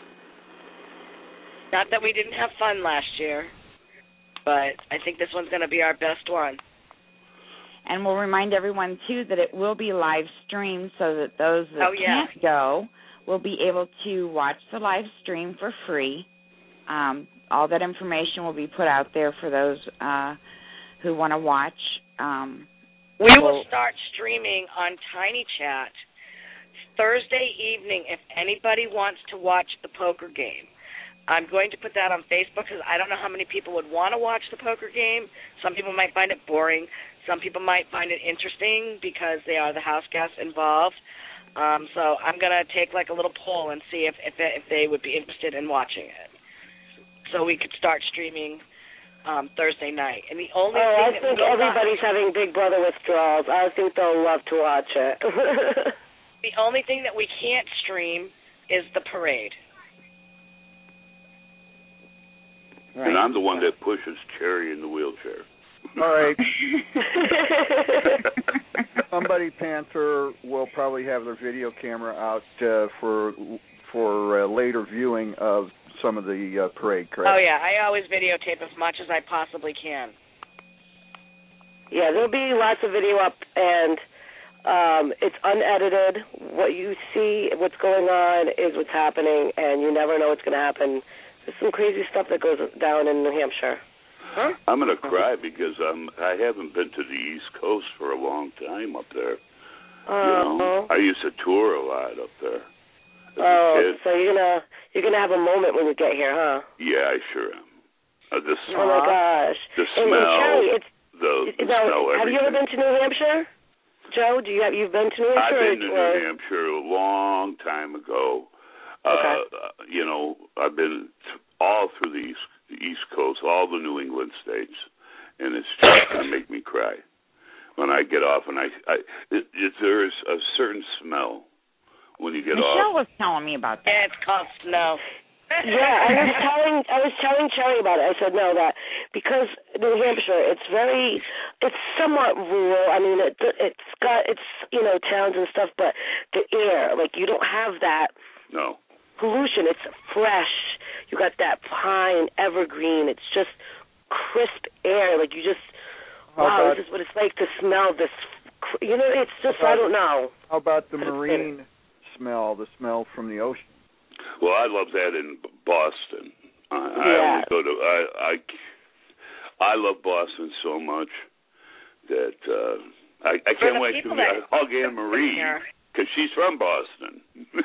G: Not that we didn't have fun last year, but I think this one's going to be our best one.
C: And we'll remind everyone, too, that it will be live streamed so that those that can't go will be able to watch the live stream for free. All that information will be put out there for those who want to watch.
G: We will start streaming on Tiny Chat Thursday evening if anybody wants to watch the poker game. I'm going to put that on Facebook because I don't know how many people would want to watch the poker game. Some people might find it boring. Some people might find it interesting because they are the house guests involved. So I'm going to take like a little poll and see if they would be interested in watching it. So we could start streaming Thursday night. And the only thing
E: I think everybody's having Big Brother withdrawals. I think they'll love to watch it.
G: The only thing that we can't stream is the parade.
I: Right. And I'm the one that pushes Cherry in the wheelchair.
D: All right. Somebody, Panther, will probably have their video camera out for later viewing of some of the parade, correct?
G: Oh, yeah. I always videotape as much as I possibly can.
E: Yeah, there'll be lots of video up, and it's unedited. What you see, what's going on is what's happening, and you never know what's going to happen. There's some crazy stuff that goes down in New Hampshire.
G: Huh?
I: I'm going to cry because I haven't been to the East Coast for a long time up there. You know, I used to tour a lot up there.
E: So you're gonna have a moment when you get here, huh?
I: Yeah, I sure am. The
E: Oh my gosh!
I: The smell.
E: And Cherry,
I: the smell.
E: Have you ever been to New Hampshire, Joe? You've been to New Hampshire?
I: I've been to New Hampshire a long time ago.
E: Okay.
I: You know, I've been all through the East Coast, all the New England states, and it's just going to make me cry when I get off. And there is a certain smell when you get off.
C: Michelle was telling me about that.
G: Yeah, it's called snow.
E: Yeah, I was telling Cherry about it. I said no, that because New Hampshire, it's somewhat rural. I mean, it's got towns and stuff, but the air, like you don't have that.
I: No.
E: Pollution. It's fresh. You got that pine, evergreen. It's just crisp air. Like you just, wow, this is what it's like to smell this. It's just, I don't know.
D: How about the marine smell, the smell from the ocean?
I: Well, I love that in Boston. I love Boston so much that I can't wait to hug Anne Marie because she's from Boston.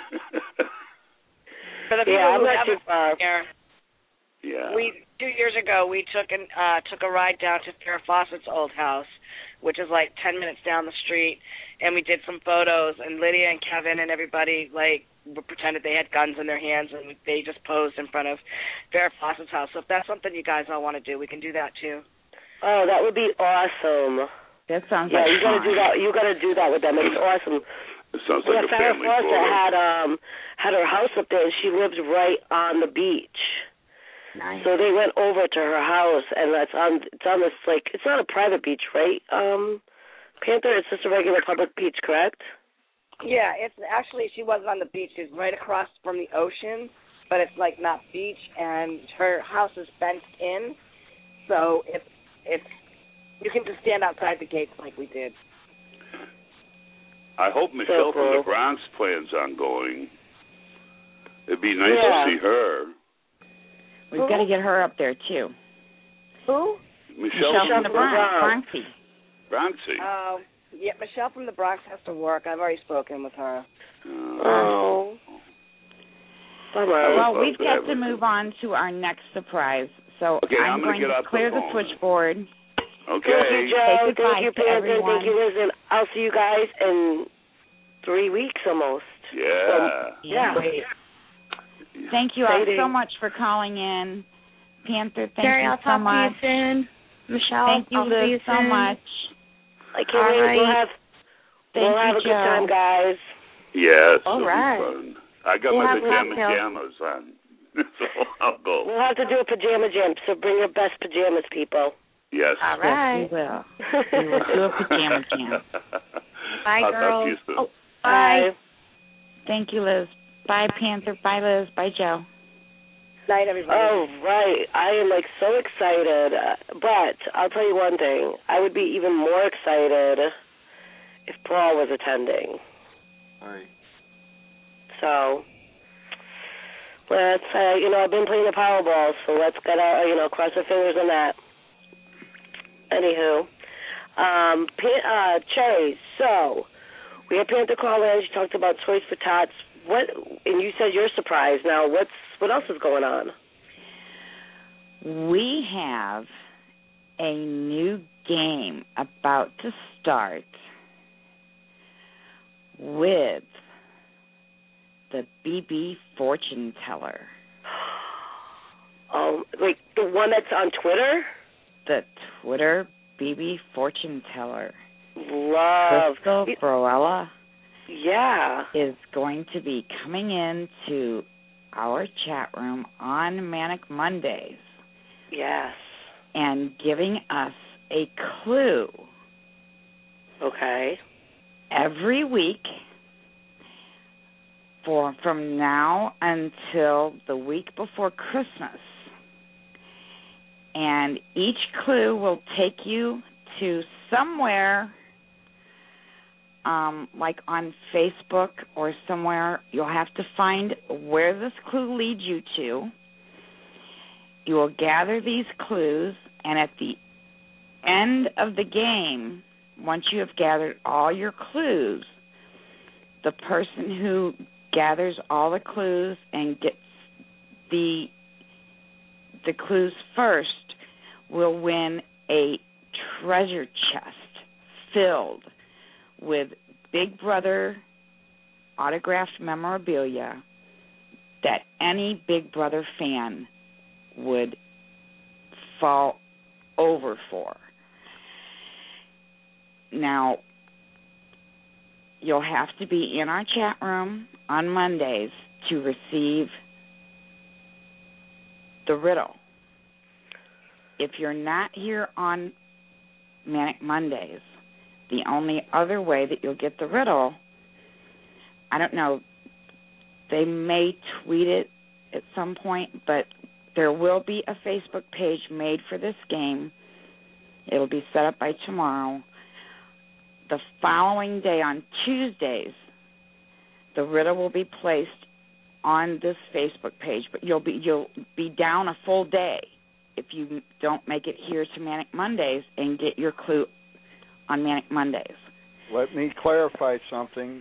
G: For the people who
E: not too far.
I: Yeah.
G: 2 years ago, we took a ride down to Farrah Fawcett's old house, which is like 10 minutes down the street, and we did some photos. And Lydia and Kevin and everybody pretended they had guns in their hands, and they just posed in front of Farrah Fawcett's house. So if that's something you guys all want to do, we can do that too. Oh,
E: that would be awesome.
C: That sounds like
E: you got to do that. You got to do that with them. It's awesome.
I: It sounds like a family
E: Farrah Fawcett had her house up there, and she lives right on the beach.
C: Nice.
E: So they went over to her house, and it's on this it's not a private beach, right? Panther, it's just a regular public beach, correct?
G: Yeah, it's actually, she wasn't on the beach. She's right across from the ocean, but it's like not beach, and her house is fenced in, so it's you can just stand outside the gates like we did.
I: I hope Michelle from the Bronx plans on going. It'd be nice to see her.
C: We've got to get her up there, too.
G: Who?
I: Michelle
C: from the Bronx.
I: Bronxy.
G: Yeah, Michelle from the Bronx has to work. I've already spoken with her.
C: Well, we've got to move on to our next surprise. So I'm going to clear the switchboard.
I: Okay.
E: Thank you, Joe. Thank you, Panther.
C: Everyone.
E: Thank you, Liz. And I'll see you guys in 3 weeks almost.
I: Yeah.
C: Thank you all so much for calling in. Panther, thank
F: Jerry,
C: you
F: I'll
C: so
F: talk
C: much.
F: to you soon. Michelle,
C: thank you, Liz, so much.
E: I can't wait. We'll have a good time, guys.
I: Yes.
F: All right.
I: Fun. I got my pajamas on, so I'll go.
E: We'll have to do a pajama jam, so bring your best pajamas, people.
I: Yes.
C: All right. Yes, we will. We will do a pajama jam.
F: Bye,
I: I'll
F: girls.
I: talk to you soon.
C: Bye. Thank you, Liz. Bye, Panther. Bye, Liz. Bye, Joe.
G: Night, everybody.
E: Oh, right. I am, so excited. But I'll tell you one thing. I would be even more excited if Paul was attending.
D: All right.
E: So let's, I've been playing the Powerball, so let's get our, cross our fingers on that. Anywho, Cherry, so we had Panther call in. She talked about Toys for Tots. And you said you're surprised. Now, what else is going on?
C: We have a new game about to start with the BB Fortune Teller.
E: Like the one that's on Twitter?
C: The Twitter BB Fortune Teller.
E: Love.
C: Crystal Broella.
E: Yeah.
C: Is going to be coming into our chat room on Manic Mondays.
E: Yes.
C: And giving us a clue.
E: Okay.
C: Every week from now until the week before Christmas. And each clue will take you to somewhere, like on Facebook or somewhere. You'll have to find where this clue leads you to. You will gather these clues, and at the end of the game, once you have gathered all your clues, the person who gathers all the clues and gets the clues first will win a treasure chest filled with Big Brother autographed memorabilia that any Big Brother fan would fall over for. Now, you'll have to be in our chat room on Mondays to receive the riddle. If you're not here on Manic Mondays, the only other way that you'll get the riddle, I don't know, they may tweet it at some point, but there will be a Facebook page made for this game. It'll be set up by tomorrow. The following day, on Tuesdays, the riddle will be placed on this Facebook page, but you'll be down a full day if you don't make it here to Manic Mondays and get your clue on Manic Mondays.
D: Let me clarify something.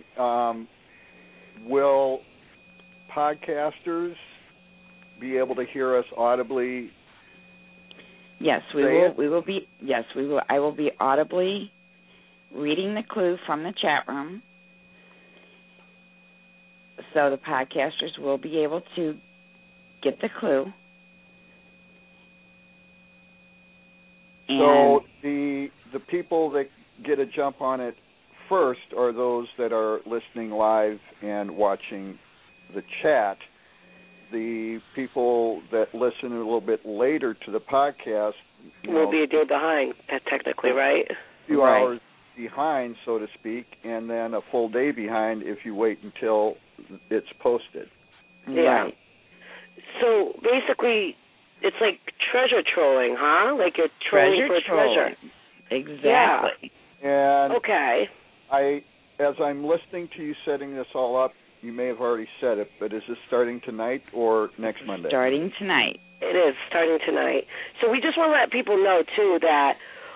D: Will podcasters be able to hear us audibly?
C: Yes, we will. We will be. Yes, we will. I will be audibly reading the clue from the chat room, so the podcasters will be able to get the clue.
D: And so the people that get a jump on it first are those that are listening live and watching the chat. The people that listen a little bit later to the podcast
E: will be a day behind, technically, right?
D: A few hours behind, so to speak, and then a full day behind if you wait until it's posted.
E: Yeah. Right. So basically, it's like treasure trolling, huh? Like you're trolling for treasure.
C: Exactly.
D: Yeah. And
E: okay.
D: As I'm listening to you setting this all up, you may have already said it, but is this starting tonight or next Monday?
C: Starting tonight.
E: It is starting tonight. So we just want to let people know, too, that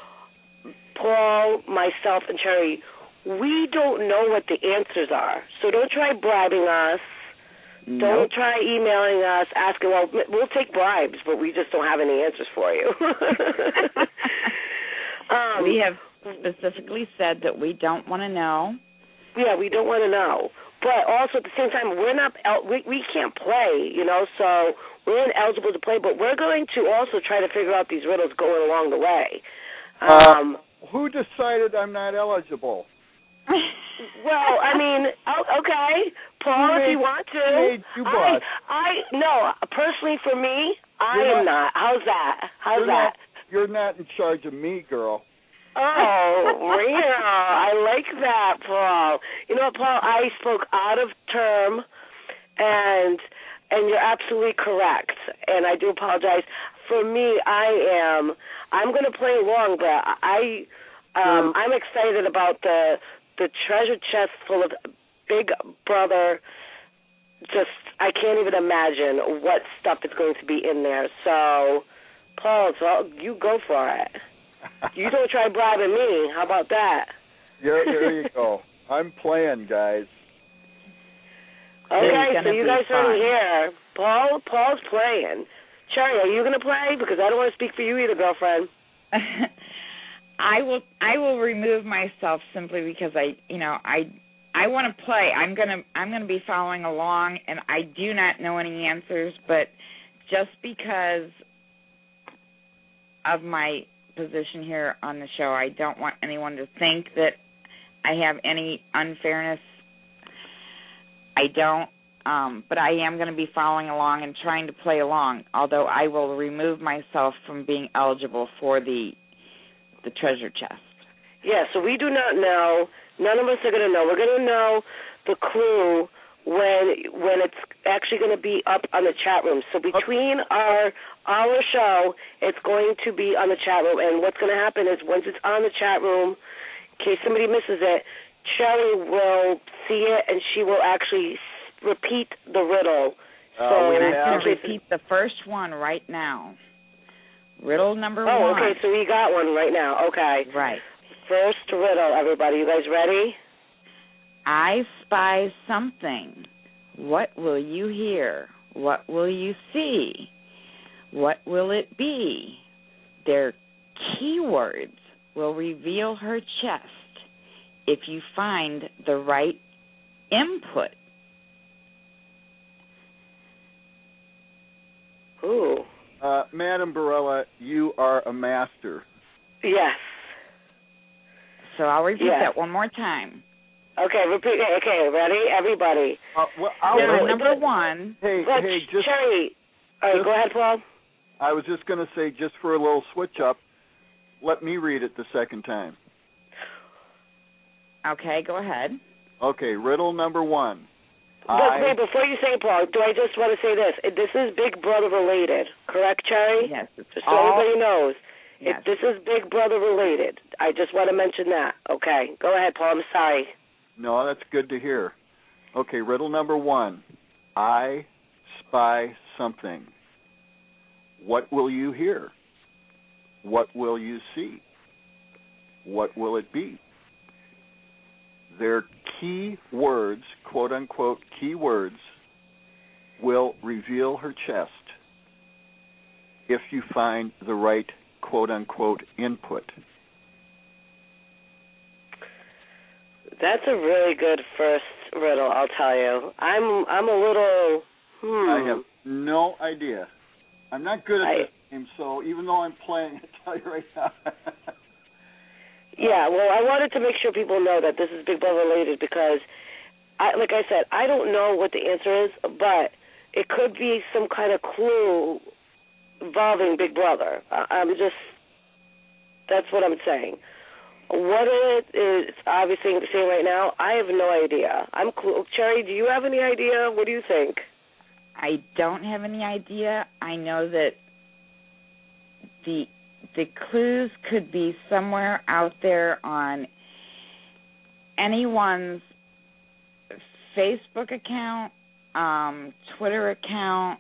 E: Paul, myself, and Cherry, we don't know what the answers are. So don't try bribing us.
C: Nope.
E: Don't try emailing us, asking, well, we'll take bribes, but we just don't have any answers for you.
C: We have specifically said that we don't want to know.
E: Yeah, we don't want to know. But also at the same time, we can't play, so we're ineligible to play, but we're going to also try to figure out these riddles going along the way.
D: Who decided I'm not eligible?
E: Well, I mean, okay, Paul, if you want to. No, personally for me, I am not. How's that?
D: You're not in charge of me, girl.
E: Oh, yeah, I like that, Paul. You know what, Paul, I spoke out of term, and you're absolutely correct, and I do apologize. For me, I'm going to play along, but I'm excited about the treasure chest full of Big Brother I can't even imagine what stuff is going to be in there. So, Paul, you go for it. You don't try bribing me. How about that?
D: Yeah, there you go. I'm playing, guys.
E: Okay, so you guys are here. Paul's playing. Cherry, are you going to play? Because I don't want to speak for you either, girlfriend.
C: I will remove myself simply because I want to play. I'm gonna be following along, and I do not know any answers, but just because of my position here on the show, I don't want anyone to think that I have any unfairness. I don't, but I am going to be following along and trying to play along, although I will remove myself from being eligible for the treasure chest.
E: Yeah, so we do not know. None of us are going to know. We're going to know the clue when it's actually going to be up on the chat room. So between our show, it's going to be on the chat room. And what's going to happen is once it's on the chat room, in case somebody misses it, Cherry will see it and she will actually repeat the riddle.
C: And I'm going to repeat the first one right now. Riddle number 1.
E: Oh, okay, so we got one right now. Okay.
C: Right.
E: First riddle, everybody. You guys ready?
C: I spy something. What will you hear? What will you see? What will it be? Their keywords will reveal her chest if you find the right input.
E: Ooh.
D: Madam Barella, you are a master.
E: Yes.
C: So I'll repeat that one more time.
E: Okay, repeat it. Okay, ready? Everybody.
C: Number 1.
D: Hey, just...
E: Cherry. All right, go ahead, Paul.
D: I was just going to say, just for a little switch-up, let me read it the second time.
C: Okay, go ahead.
D: Okay, riddle number 1.
E: Wait, before you say, Paul, do I just want to say this? This is Big Brother related, correct, Cherry?
C: Yes.
E: Just so everybody knows.
C: Yes.
E: This is Big Brother related. I just want to mention that. Okay, go ahead, Paul. I'm sorry.
D: No, that's good to hear. Okay, riddle number 1. I spy something. What will you hear? What will you see? What will it be? Their key words, quote-unquote key words, will reveal her chest if you find the right, quote-unquote input.
E: That's a really good first riddle, I'll tell you. I'm a little,
D: I have no idea. I'm not good at this game, so even though I'm playing, I'll tell you right now.
E: Yeah, well, I wanted to make sure people know that this is Big Brother related because, like I said, I don't know what the answer is, but it could be some kind of clue involving Big Brother. That's what I'm saying. What it is obviously saying right now, I have no idea. Cherry, do you have any idea? What do you think?
C: I don't have any idea. I know that the clues could be somewhere out there on anyone's Facebook account, Twitter account.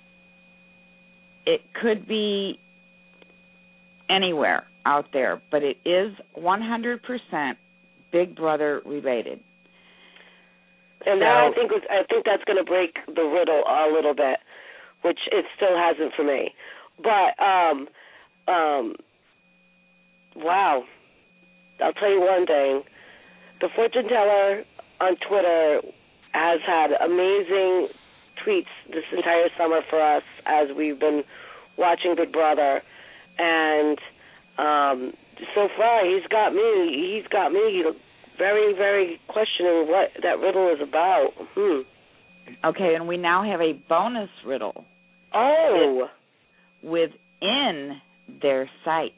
C: It could be anywhere out there, but it is 100% Big Brother related.
E: And now I think that's going to break the riddle a little bit, which it still hasn't for me. But wow, I'll tell you one thing: the fortune teller on Twitter has had amazing tweets this entire summer for us as we've been watching Big Brother, and so far he's got me very, very questioning what that riddle is about.
C: Okay, and we now have a bonus riddle.
E: Oh.
C: Within their sights.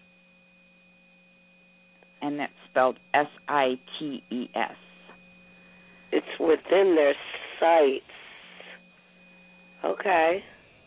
C: And that's spelled S-I-T-E-S.
E: It's within their sights. Okay.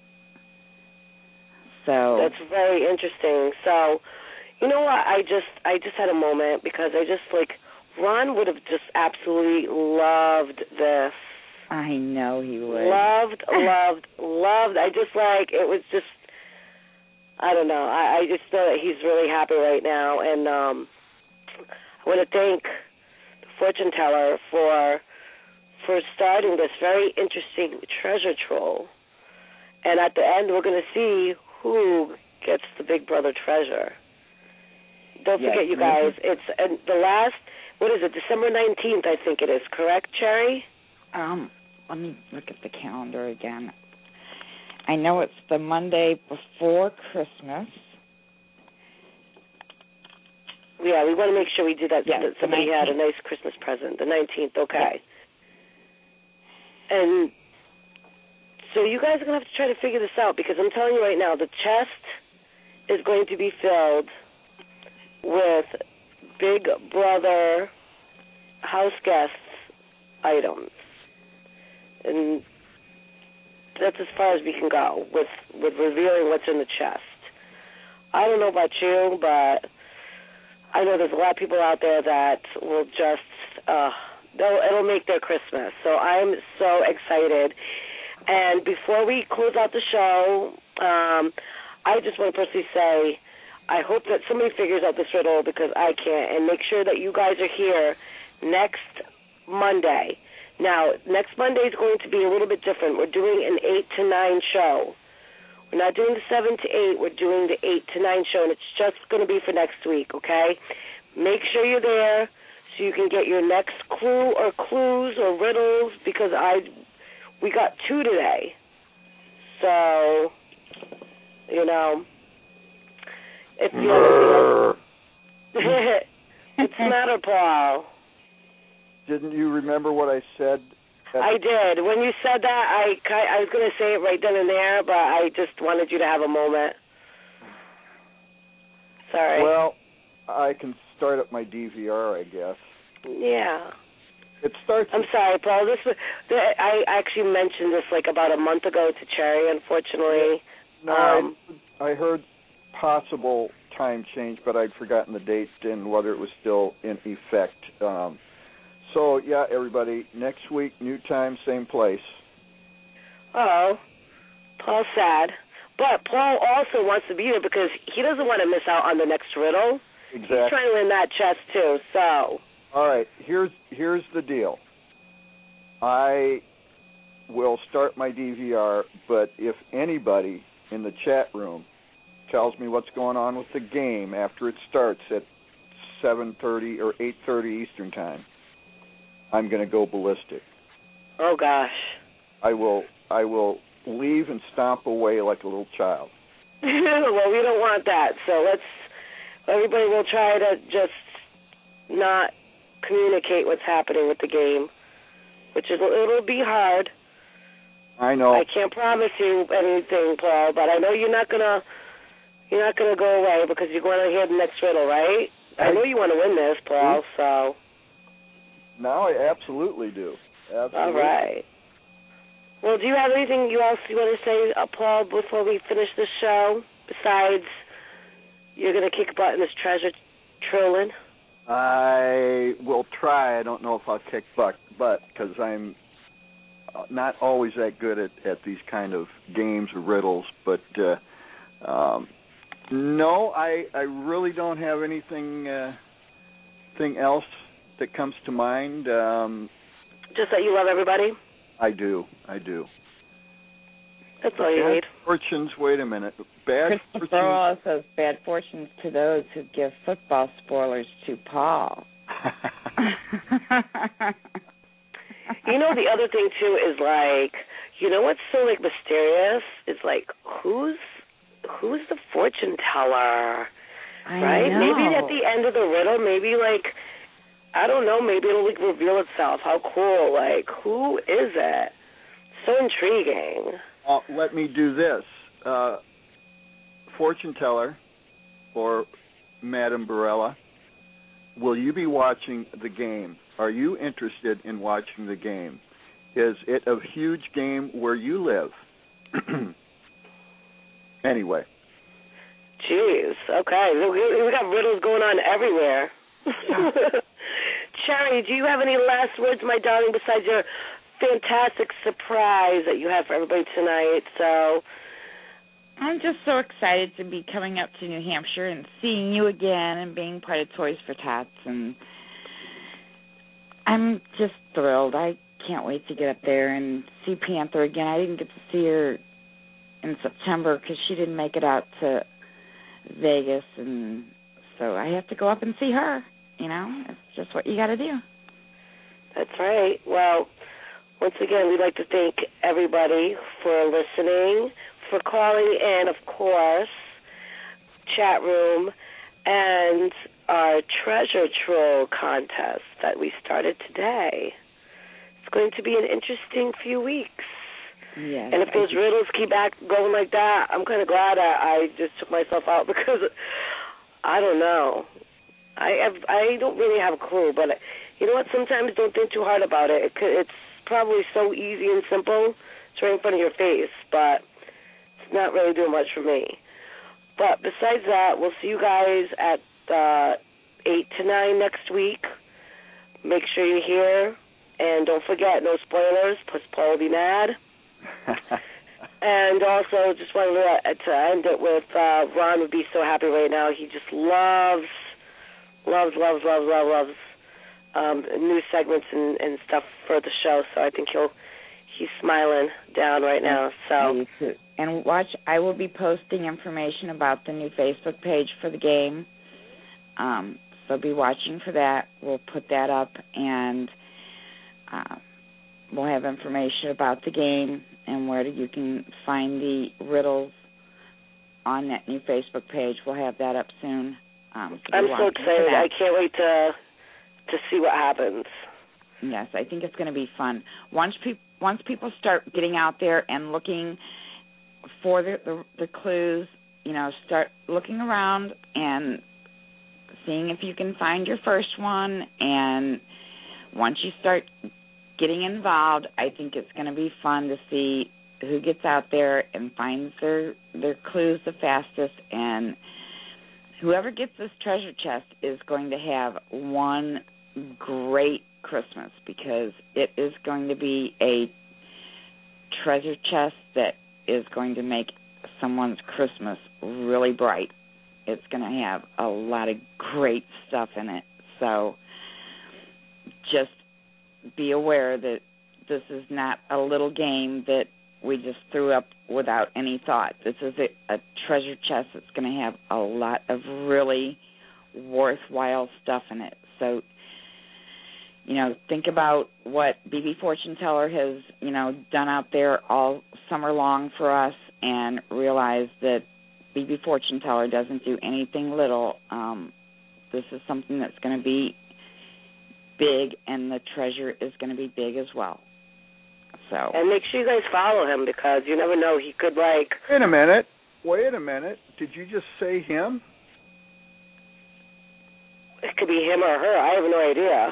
C: So
E: that's very interesting. So, you know what? I just had a moment because Ron would have just absolutely loved this.
C: I know he would.
E: Loved. I just it was just, I don't know. I just know that he's really happy right now. And I want to thank the fortune teller for starting this very interesting treasure troll. And at the end, we're going to see who gets the Big Brother treasure. Don't forget, you guys, it's the last, what is it, December 19th, I think it is, correct, Cherry?
C: Let me look at the calendar again. I know it's the Monday before Christmas.
E: Yeah, we want to make sure we do that so that somebody
C: 19th.
E: had a nice Christmas present. The 19th, okay. And so you guys are going to have to try to figure this out, because I'm telling you right now, the chest is going to be filled with Big Brother house guests items. And that's as far as we can go with revealing what's in the chest. I don't know about you, but I know there's a lot of people out there that will just, it'll make their Christmas. So I'm so excited. And before we close out the show, I just want to personally say, I hope that somebody figures out this riddle, because I can't, and make sure that you guys are here next Monday. Now, next Monday is going to be a little bit different. We're doing an 8 to 9 show. We're not doing the 7 to 8. We're doing the 8 to 9 show, and it's just going to be for next week, okay? Make sure you're there so you can get your next clue or clues or riddles, because we got 2 today. So, if you have anything else. What's the matter, Paul?
D: Didn't you remember what I said?
E: I did. When you said that, I was going to say it right then and there, but I just wanted you to have a moment. Sorry.
D: Well, I can start up my DVR, I guess.
E: Yeah.
D: It starts.
E: I'm sorry, Paul. I actually mentioned this about a month ago to Cherry, unfortunately.
D: No, I heard possible time change, but I'd forgotten the date and whether it was still in effect. So, yeah, everybody, next week, new time, same place.
E: Oh, Paul's sad. But Paul also wants to be there because he doesn't want to miss out on the next riddle.
D: Exactly.
E: He's trying to win that chest, too, so.
D: All right, here's the deal. I will start my DVR, but if anybody in the chat room tells me what's going on with the game after it starts at 7:30 or 8:30 Eastern Time, I'm going to go ballistic.
E: Oh, gosh.
D: I will leave and stomp away like a little child.
E: Well, we don't want that, so everybody will try to just not communicate what's happening with the game, which it'll be hard.
D: I know.
E: I can't promise you anything, Paul, but I know you're not gonna go away because you're going to hear the next riddle, right? I know you want to win this, Paul, so.
D: No, I absolutely do. Absolutely.
E: All right. Well, do you have anything else you want to say, Paul, before we finish this show, besides you're going to kick butt in this treasure trolling?
D: I will try. I don't know if I'll kick butt because I'm not always that good at these kind of games or riddles. But, no, I really don't have anything else that comes to mind.
E: Just that you love everybody?
D: I do.
E: That's all you need.
D: Fortunes, wait a minute. Bad
C: Christopher
D: fortunes.
C: Wallace says bad fortunes to those who give football spoilers to Paul.
E: You know, the other thing, too, is what's so, mysterious? It's who's the fortune teller? Right?
C: Know.
E: Maybe at the end of the riddle, maybe, I don't know, maybe it'll, reveal itself. How cool. Who is it? So intriguing.
D: Let me do this. Fortune teller, or Madame Barella, will you be watching the game? Are you interested in watching the game? Is it a huge game where you live? Anyway.
E: Jeez. Okay. We got riddles going on everywhere. Cherry, do you have any last words, my darling, besides your fantastic surprise that you have for everybody tonight. So
C: I'm just so excited to be coming up to New Hampshire and seeing you again and being part of Toys for Tots. And I'm just thrilled. I can't wait to get up there and see Panther again. I didn't get to see her in September because she didn't make it out to Vegas, and so I have to go up and see her. You know, it's just what you got to do.
E: That's right. Well, once again, we'd like to thank everybody for listening, for calling in, of course, chat room, and our treasure troll contest that we started today. It's going to be an interesting few weeks.
C: Yes,
E: and if those riddles keep going like that, I'm kind of glad I just took myself out because I don't know. I don't really have a clue, but you know what? Sometimes don't think too hard about it. It's probably so easy and simple. It's right in front of your face, but it's not really doing much for me. But besides that, we'll see you guys at 8 to 9 next week. Make sure you're here. And don't forget, no spoilers, plus Paul will be mad. And also, just wanted to end it with Ron would be so happy right now. He just loves new segments and stuff for the show. So I think he's smiling down right now. So
C: and watch, I will be posting information about the new Facebook page for the game. So be watching for that. We'll put that up, and we'll have information about the game and where you can find the riddles on that new Facebook page. We'll have that up soon.
E: I'm so excited. I can't wait to see what happens.
C: Yes, I think it's going to be fun. Once people start getting out there and looking for the clues, you know, start looking around and seeing if you can find your first one. And once you start getting involved, I think it's going to be fun to see who gets out there and finds their clues the fastest. And whoever gets this treasure chest is going to have one great Christmas, because it is going to be a treasure chest that is going to make someone's Christmas really bright. It's going to have a lot of great stuff in it. So just be aware that this is not a little game that we just threw up without any thought. This is a treasure chest that's going to have a lot of really worthwhile stuff in it. So, you know, think about what BB Fortune Teller has, you know, done out there all summer long for us, and realize that BB Fortune Teller doesn't do anything little. This is something that's going to be big, and the treasure is going to be big as well. So. And
E: make sure you guys follow him, because you never know, he could like...
D: Wait a minute. Did you just say him?
E: It could be him or her. I have no idea.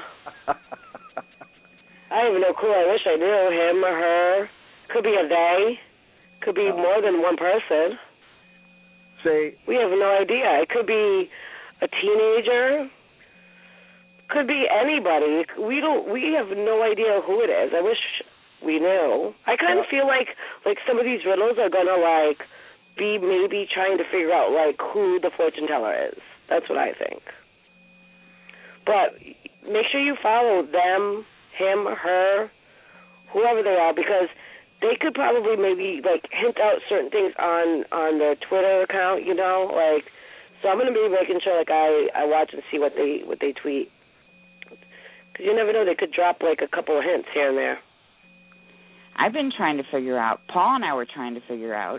E: I have no clue. I wish I knew. Him or her. Could be a they. Could be more than one person. We have no idea. It could be a teenager. Could be anybody. We have no idea who it is. I wish we knew. I kind of feel like some of these riddles are gonna like be maybe trying to figure out like who the fortune teller is. That's what I think. But make sure you follow them, him, her, whoever they are, because they could probably maybe like hint out certain things on their Twitter account, you know, like. So I'm gonna be making sure like I watch and see what they tweet, because you never know, they could drop like a couple of hints here and there.
C: I've been trying to figure out. Paul and I were trying to figure out,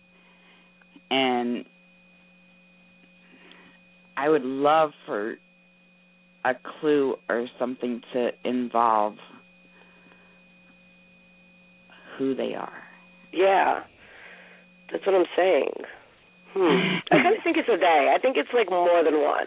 C: and I would love for a clue or something to involve who they are.
E: Yeah, that's what I'm saying. I kind of think it's a they. I think it's like more than one.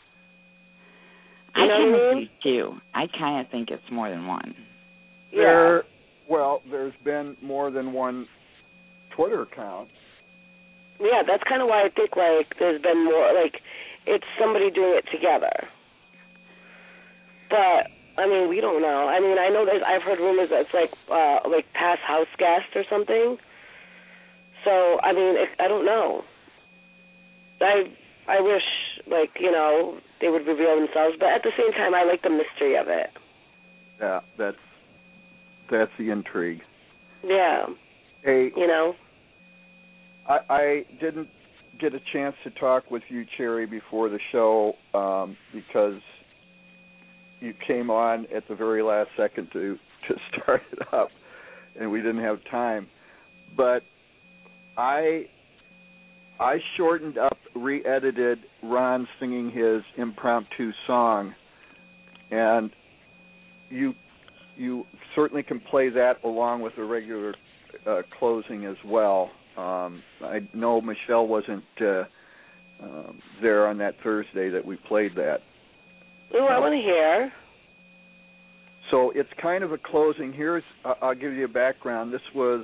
C: I kind of do too. I kind of think it's more than one.
E: Yeah.
D: There's been more than one Twitter account.
E: Yeah, that's kind of why I think like there's been more, like it's somebody doing it together. But I mean, we don't know. I mean, I know I've heard rumors that it's like past house guest or something. So, I mean, I don't know. I wish, they would reveal themselves, but at the same time, I like the mystery of it.
D: Yeah, that's the intrigue.
E: Yeah.
D: Hey, I didn't get a chance to talk with you, Cherry, before the show because you came on at the very last second to start it up, and we didn't have time. But I shortened up, re-edited Ron singing his impromptu song, and you certainly can play that along with the regular closing as well. I know Michelle wasn't there on that Thursday that we played that.
E: Ooh, I want to hear.
D: So it's kind of a closing. I'll give you a background. This was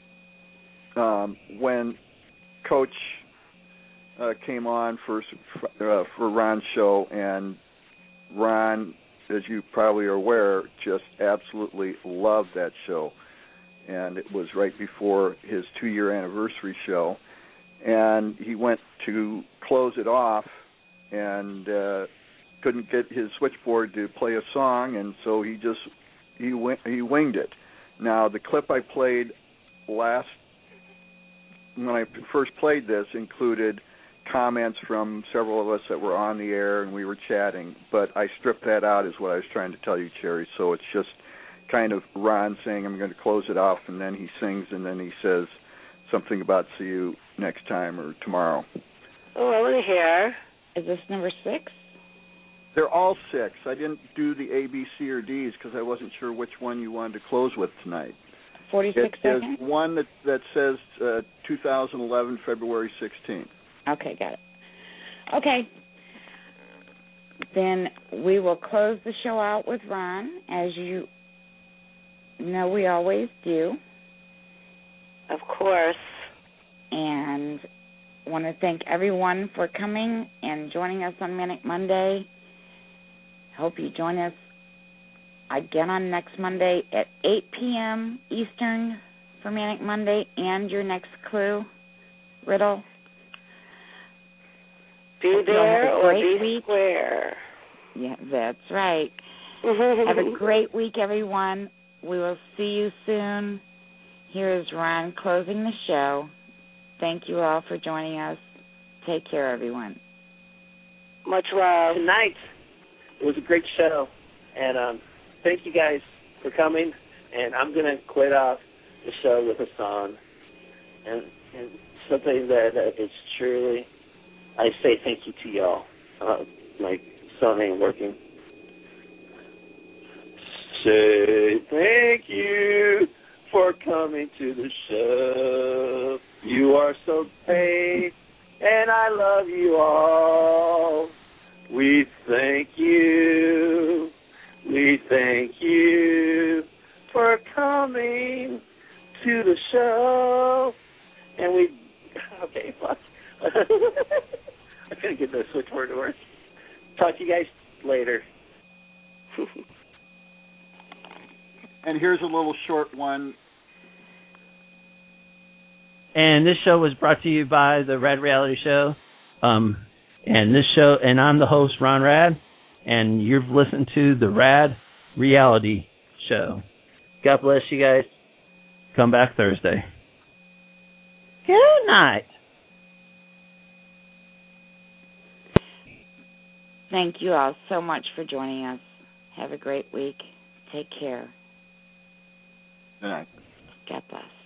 D: when Coach came on for Ron's show, and Ron, as you probably are aware, just absolutely loved that show. And it was right before his 2-year anniversary show. And he went to close it off and couldn't get his switchboard to play a song, and so he winged it. Now, the clip I played when I first played this included comments from several of us that were on the air and we were chatting, but I stripped that out is what I was trying to tell you, Cherry. So it's just kind of Ron saying I'm going to close it off, and then he sings, and then he says something about see you next time or tomorrow.
E: Oh, I want to hear.
C: Is this number 6?
D: They're all 6. I didn't do the A, B, C, or D's because I wasn't sure which one you wanted to close with tonight.
C: 46 seconds?
D: There's one that says 2011, February 16th.
C: Okay, got it. Okay. Then we will close the show out with Ron, as you know we always do.
E: Of course.
C: And I want to thank everyone for coming and joining us on Manic Monday. Hope you join us again on next Monday at 8 p.m. Eastern for Manic Monday and your next clue riddle.
E: Be there or be square.
C: Yeah, that's right. Have a great week, everyone. We will see you soon. Here is Ron closing the show. Thank you all for joining us. Take care, everyone.
E: Much love.
B: Good night. It was a great show. And thank you guys for coming. And I'm going to quit off the show with a song. And something that is truly, I say thank you to y'all. My song ain't working. Say thank you for coming to the show. You are so great, and I love you all. We thank you. We thank you for coming to the show. And okay, fuck. I couldn't get the switchboard to work. Talk to you guys later.
D: And here's a little short one.
J: And this show was brought to you by the Rad Reality Show. And this show, and I'm the host, Ron Rad, and you've listened to the Rad Reality Show. God bless you guys. Come back Thursday. Good night.
C: Thank you all so much for joining us. Have a great week. Take care.
D: Good night.
C: God bless.